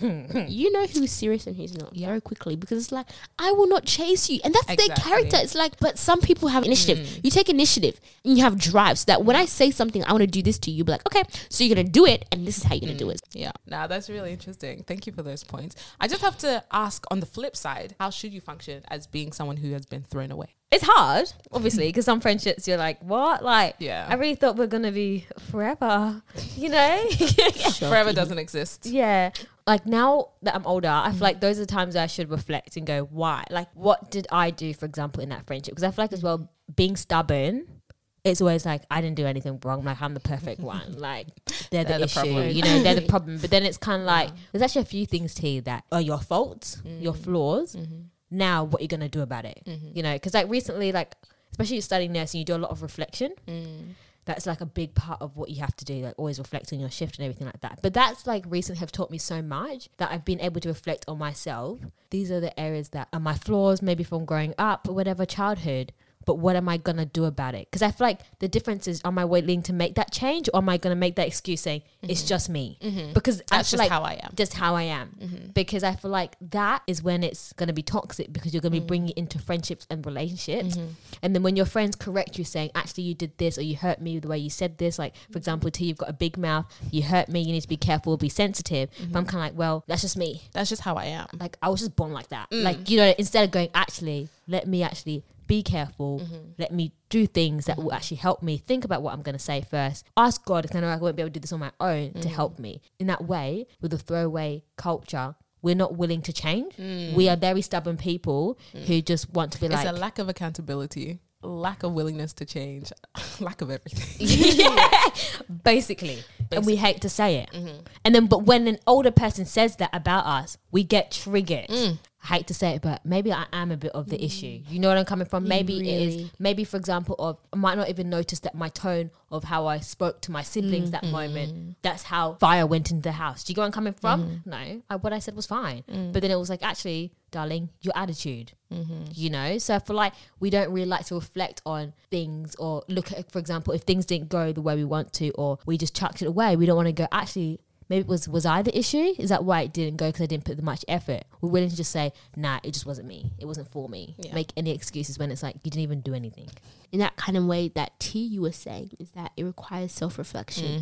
you know who's serious and who's not very quickly. Because it's like, I will not chase you, and that's their Exactly. character. It's like, but some people have initiative. You take initiative and you have drive, so that when I say something, I want to do this to you, be like, okay, so you're gonna do it, and this is how you're gonna do it. Yeah, now that's really interesting. Thank you for those points. I just have to ask on the flip side, how should you function as being someone who has been thrown away? It's hard, obviously, because some friendships you're like, what? Like, Yeah. I really thought we are gonna be forever, you know? Forever doesn't exist. Yeah. Like now that I'm older, I feel like those are the times I should reflect and go, why? Like, what did I do, for example, in that friendship? Because I feel like as well, being stubborn, it's always like, I didn't do anything wrong. Like, I'm the perfect one. Like, they're, They're the, the issue. problem. You know, they're the problem. But then it's kind of like, there's actually a few things to you that are your faults, your flaws. Now, what you're going to do about it? You know, because like recently, like, especially studying nursing, you do a lot of reflection. That's like a big part of what you have to do, like always reflect on your shift and everything like that. But that's like recently have taught me so much that I've been able to reflect on myself. These are the areas that are my flaws, maybe from growing up or whatever, childhood. But what am I going to do about it? Because I feel like the difference is, am I willing to make that change, or am I going to make that excuse saying it's just me? Because I That's feel just like how I am. just how I am. Because I feel like that is when it's going to be toxic, because you're going to be bringing it into friendships and relationships. And then when your friends correct you saying, actually, you did this, or you hurt me the way you said this, like, for example, T, you've got a big mouth, you hurt me, you need to be careful, be sensitive. But I'm kind of like, well, that's just me. That's just how I am. Like, I was just born like that. Like, you know, instead of going, actually, let me actually be careful. Let me do things that will actually help me. Think about what I'm going to say first. Ask God, because I know I won't be able to do this on my own, to help me. In that way, with the throwaway culture, we're not willing to change. We are very stubborn people who just want to be It's like... a lack of accountability, lack of willingness to change, lack of everything. yeah, basically. And we hate to say it. And then, but when an older person says that about us, we get triggered. I hate to say it, but maybe I am a bit of the issue. You know what I'm coming from? Maybe it is, really- maybe for example, of I might not even notice that my tone of how I spoke to my siblings that moment, that's how fire went into the house. Do you get where I'm coming from? No, I, what I said was fine. But then it was like, actually, darling, your attitude, you know? So I feel like we don't really like to reflect on things, or look at, for example, if things didn't go the way we want to, or we just chucked it away. We don't want to go, actually, maybe it was, was I the issue? Is that why it didn't go? Because I didn't put the much effort. We're willing to just say, nah, it just wasn't me. It wasn't for me. Yeah. Make any excuses when it's like, you didn't even do anything. In that kind of way that T you were saying is that it requires self-reflection.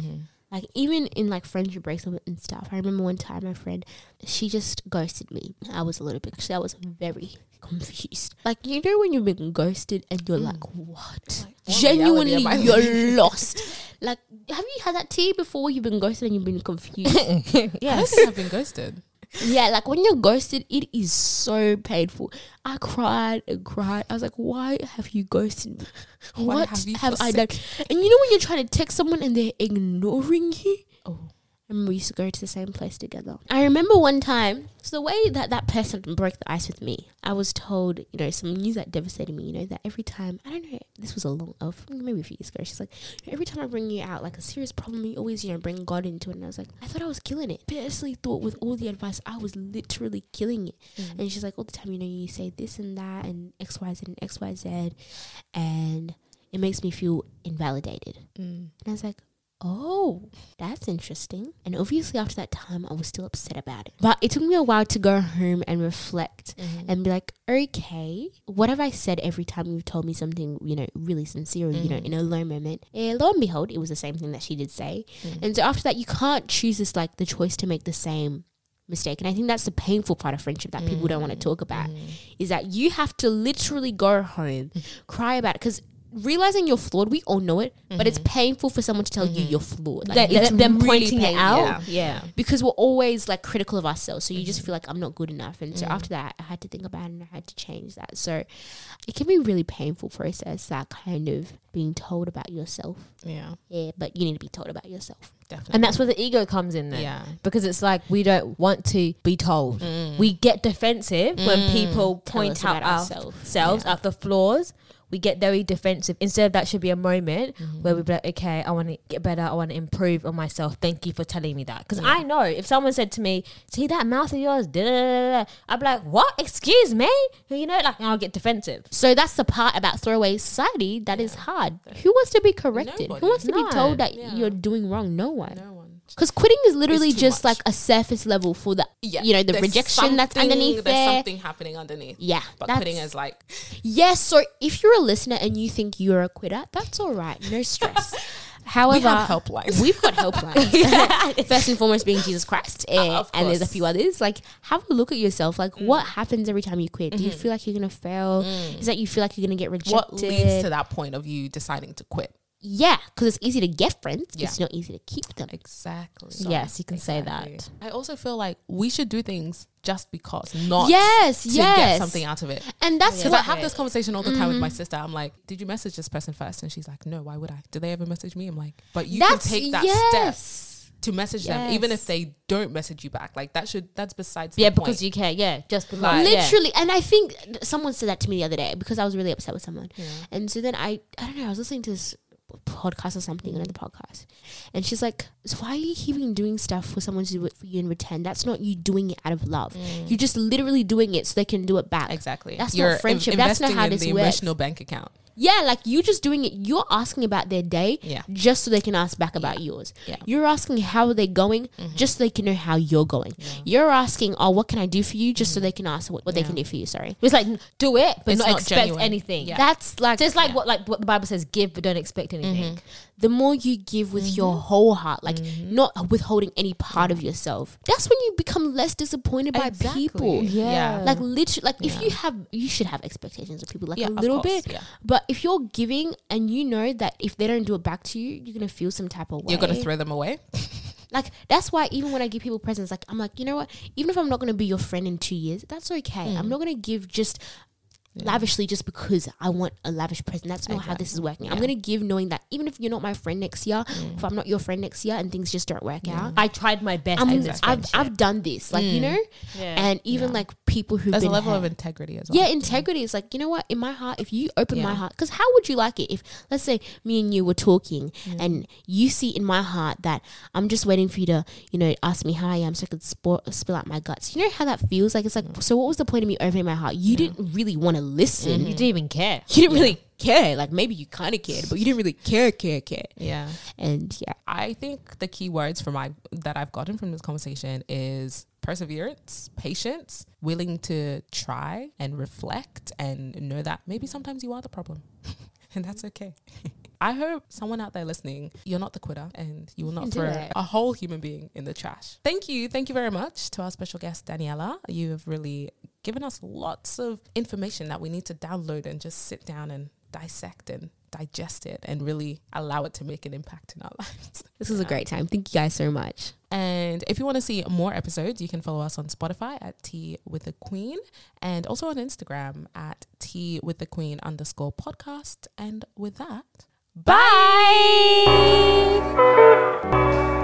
Like even in like friendship breaks and stuff. I remember one time my friend, she just ghosted me. I was a little bit, actually I was very confused. Like, you know when you've been ghosted and you're mm. like, what? Like, genuinely, you're lost. Like, have you had that tea before? You've been ghosted and you've been confused. Yes, I have been ghosted. Yeah, like when you're ghosted, it is so painful. I cried and cried. I was like, why have you ghosted me? Why what have, you have I done? And you know when you're trying to text someone and they're ignoring you? Oh. I remember we used to go to the same place together. I remember one time, so the way that that person broke the ice with me, I was told, you know, some news that devastated me, you know, that every time, I don't know, this was a long, of maybe a few years ago, she's like, every time I bring you out, like a serious problem, you always, you know, bring God into it. And I was like, I thought I was killing it. Personally thought with all the advice, I was literally killing it. Mm. And she's like, all the time, you know, you say this and that and X, Y, Z and X, Y, Z. And it makes me feel invalidated. Mm. And I was like, oh, that's interesting. And obviously after that time, I was still upset about it. But it took me a while to go home and reflect mm-hmm. and be like, okay, what have I said every time you've told me something, you know, really sincere, mm-hmm. you know, in a low moment? And lo and behold, it was the same thing that she did say. Mm-hmm. And so after that, you can't choose this, like the choice to make the same mistake. And I think that's the painful part of friendship that mm-hmm. people don't want to talk about mm-hmm. is that you have to literally go home, cry about it. Because realizing you're flawed, we all know it, mm-hmm. but it's painful for someone to tell mm-hmm. you you're flawed. Like, it's them really pointing painful. it out. Yeah. yeah. Because we're always like critical of ourselves. So you mm-hmm. just feel like I'm not good enough. And mm-hmm. so after that, I had to think about it and I had to change that. So it can be a really painful process, that kind of being told about yourself. Yeah. Yeah, but you need to be told about yourself. Definitely. And that's where the ego comes in there. Yeah. Because it's like we don't want to be told. Mm. We get defensive mm. when people point out ourselves, yeah. out the flaws. We get very defensive. Instead of that should be a moment mm-hmm. where we be like, okay, I want to get better. I want to improve on myself. Thank you for telling me that. Because yeah. I know if someone said to me, see that mouth of yours, da, da, da, da, I'd be like, what? Excuse me? You know, like I'll get defensive. So that's the part about throwaway society that yeah. is hard. Who wants to be corrected? Nobody. Who wants to no. be told that yeah. you're doing wrong? No one. No one. Because quitting is literally just much. like a surface level for the, yeah. you know, the there's rejection that's underneath there's there. There's something happening underneath. Yeah. But quitting is like... Yes, so if you're a listener and you think you're a quitter, that's all right. No stress. However, we have helplines. We've got helplines. First and foremost being Jesus Christ. Uh, and there's a few others. Like, have a look at yourself. Like, mm. what happens every time you quit? Mm-hmm. Do you feel like you're going to fail? Mm. Is that you feel like you're going to get rejected? What leads to that point of you deciding to quit? Yeah, because it's easy to get friends. Yeah. It's not easy to keep them. Exactly. So yes, you can exactly. say that. I also feel like we should do things just because, not yes, to yes. get something out of it. And that's because what I have this conversation all the time mm-hmm. with my sister. I'm like, did you message this person first? And she's like, no, why would I? Did they ever message me? I'm like, but you that's, can take that yes. step to message yes. them, even if they don't message you back. Like that should, that's besides yeah, the because point. you care. Yeah, just because. Like, literally. Yeah. And I think someone said that to me the other day because I was really upset with someone. Yeah. And so then I, I don't know, I was listening to this podcast or something, another podcast, and she's like, so why are you keeping doing stuff for someone to do it for you in return? That's not you doing it out of love. Mm. You're just literally doing it so they can do it back. Exactly. That's You're not friendship. Im- That's not how in this the works. Emotional bank account. Yeah, like you just doing it. You're asking about their day yeah. just so they can ask back about yeah. yours. Yeah. You're asking how are they going mm-hmm. just so they can know how you're going. Yeah. You're asking, oh, what can I do for you? Just mm-hmm. so they can ask what, what yeah. they can do for you. Sorry. It's like, do it, but it's not, not expect genuine. anything. Yeah. That's like... So it's like, yeah. what, like what the Bible says, give but don't expect anything. Mm-hmm. The more you give with mm-hmm. your whole heart, like mm-hmm. not withholding any part yeah. of yourself, that's when you become less disappointed exactly. by people. Yeah. yeah. Like literally, like yeah. if you have, you should have expectations of people, like yeah, a little course, bit. Yeah. But if you're giving and you know that if they don't do it back to you, you're going to feel some type of way. You're going to throw them away. Like, that's why even when I give people presents, like, I'm like, you know what? Even if I'm not going to be your friend in two years, that's okay. Mm. I'm not going to give just... Yeah. lavishly just because I want a lavish present. That's not exactly. how this is working. Yeah. I'm going to give knowing that even if you're not my friend next year, mm. if I'm not your friend next year and things just don't work yeah. out, I tried my best I'm, in this I've, I've done this, like, mm. you know, yeah. and even yeah. like people who've There's been a level hurt. of integrity as well. Yeah, integrity is like, you know what, in my heart, if you open yeah. my heart, because how would you like it if, let's say me and you were talking yeah. and you see in my heart that I'm just waiting for you to, you know, ask me how I am so I could spo- spill out my guts. You know how that feels? Like, it's like, mm. so what was the point of me opening my heart? You yeah. didn't really want to listen. Mm-hmm. You didn't even care. You didn't yeah. really care. Like, maybe you kind of cared, but you didn't really care, care, care. Yeah. And yeah. I think the key words for my that I've gotten from this conversation is perseverance, patience, willing to try and reflect and know that maybe sometimes you are the problem. And that's okay. I hope someone out there listening, you're not the quitter and you will not You can throw do it. a whole human being in the trash. Thank you. Thank you very much to our special guest, Daniela. You have really given us lots of information that we need to download and just sit down and dissect and digest it and really allow it to make an impact in our lives. This was a great time. Thank you guys so much. And if you want to see more episodes, you can follow us on Spotify at Tea with the Queen and also on Instagram at Tea with the Queen underscore podcast. And with that, Bye.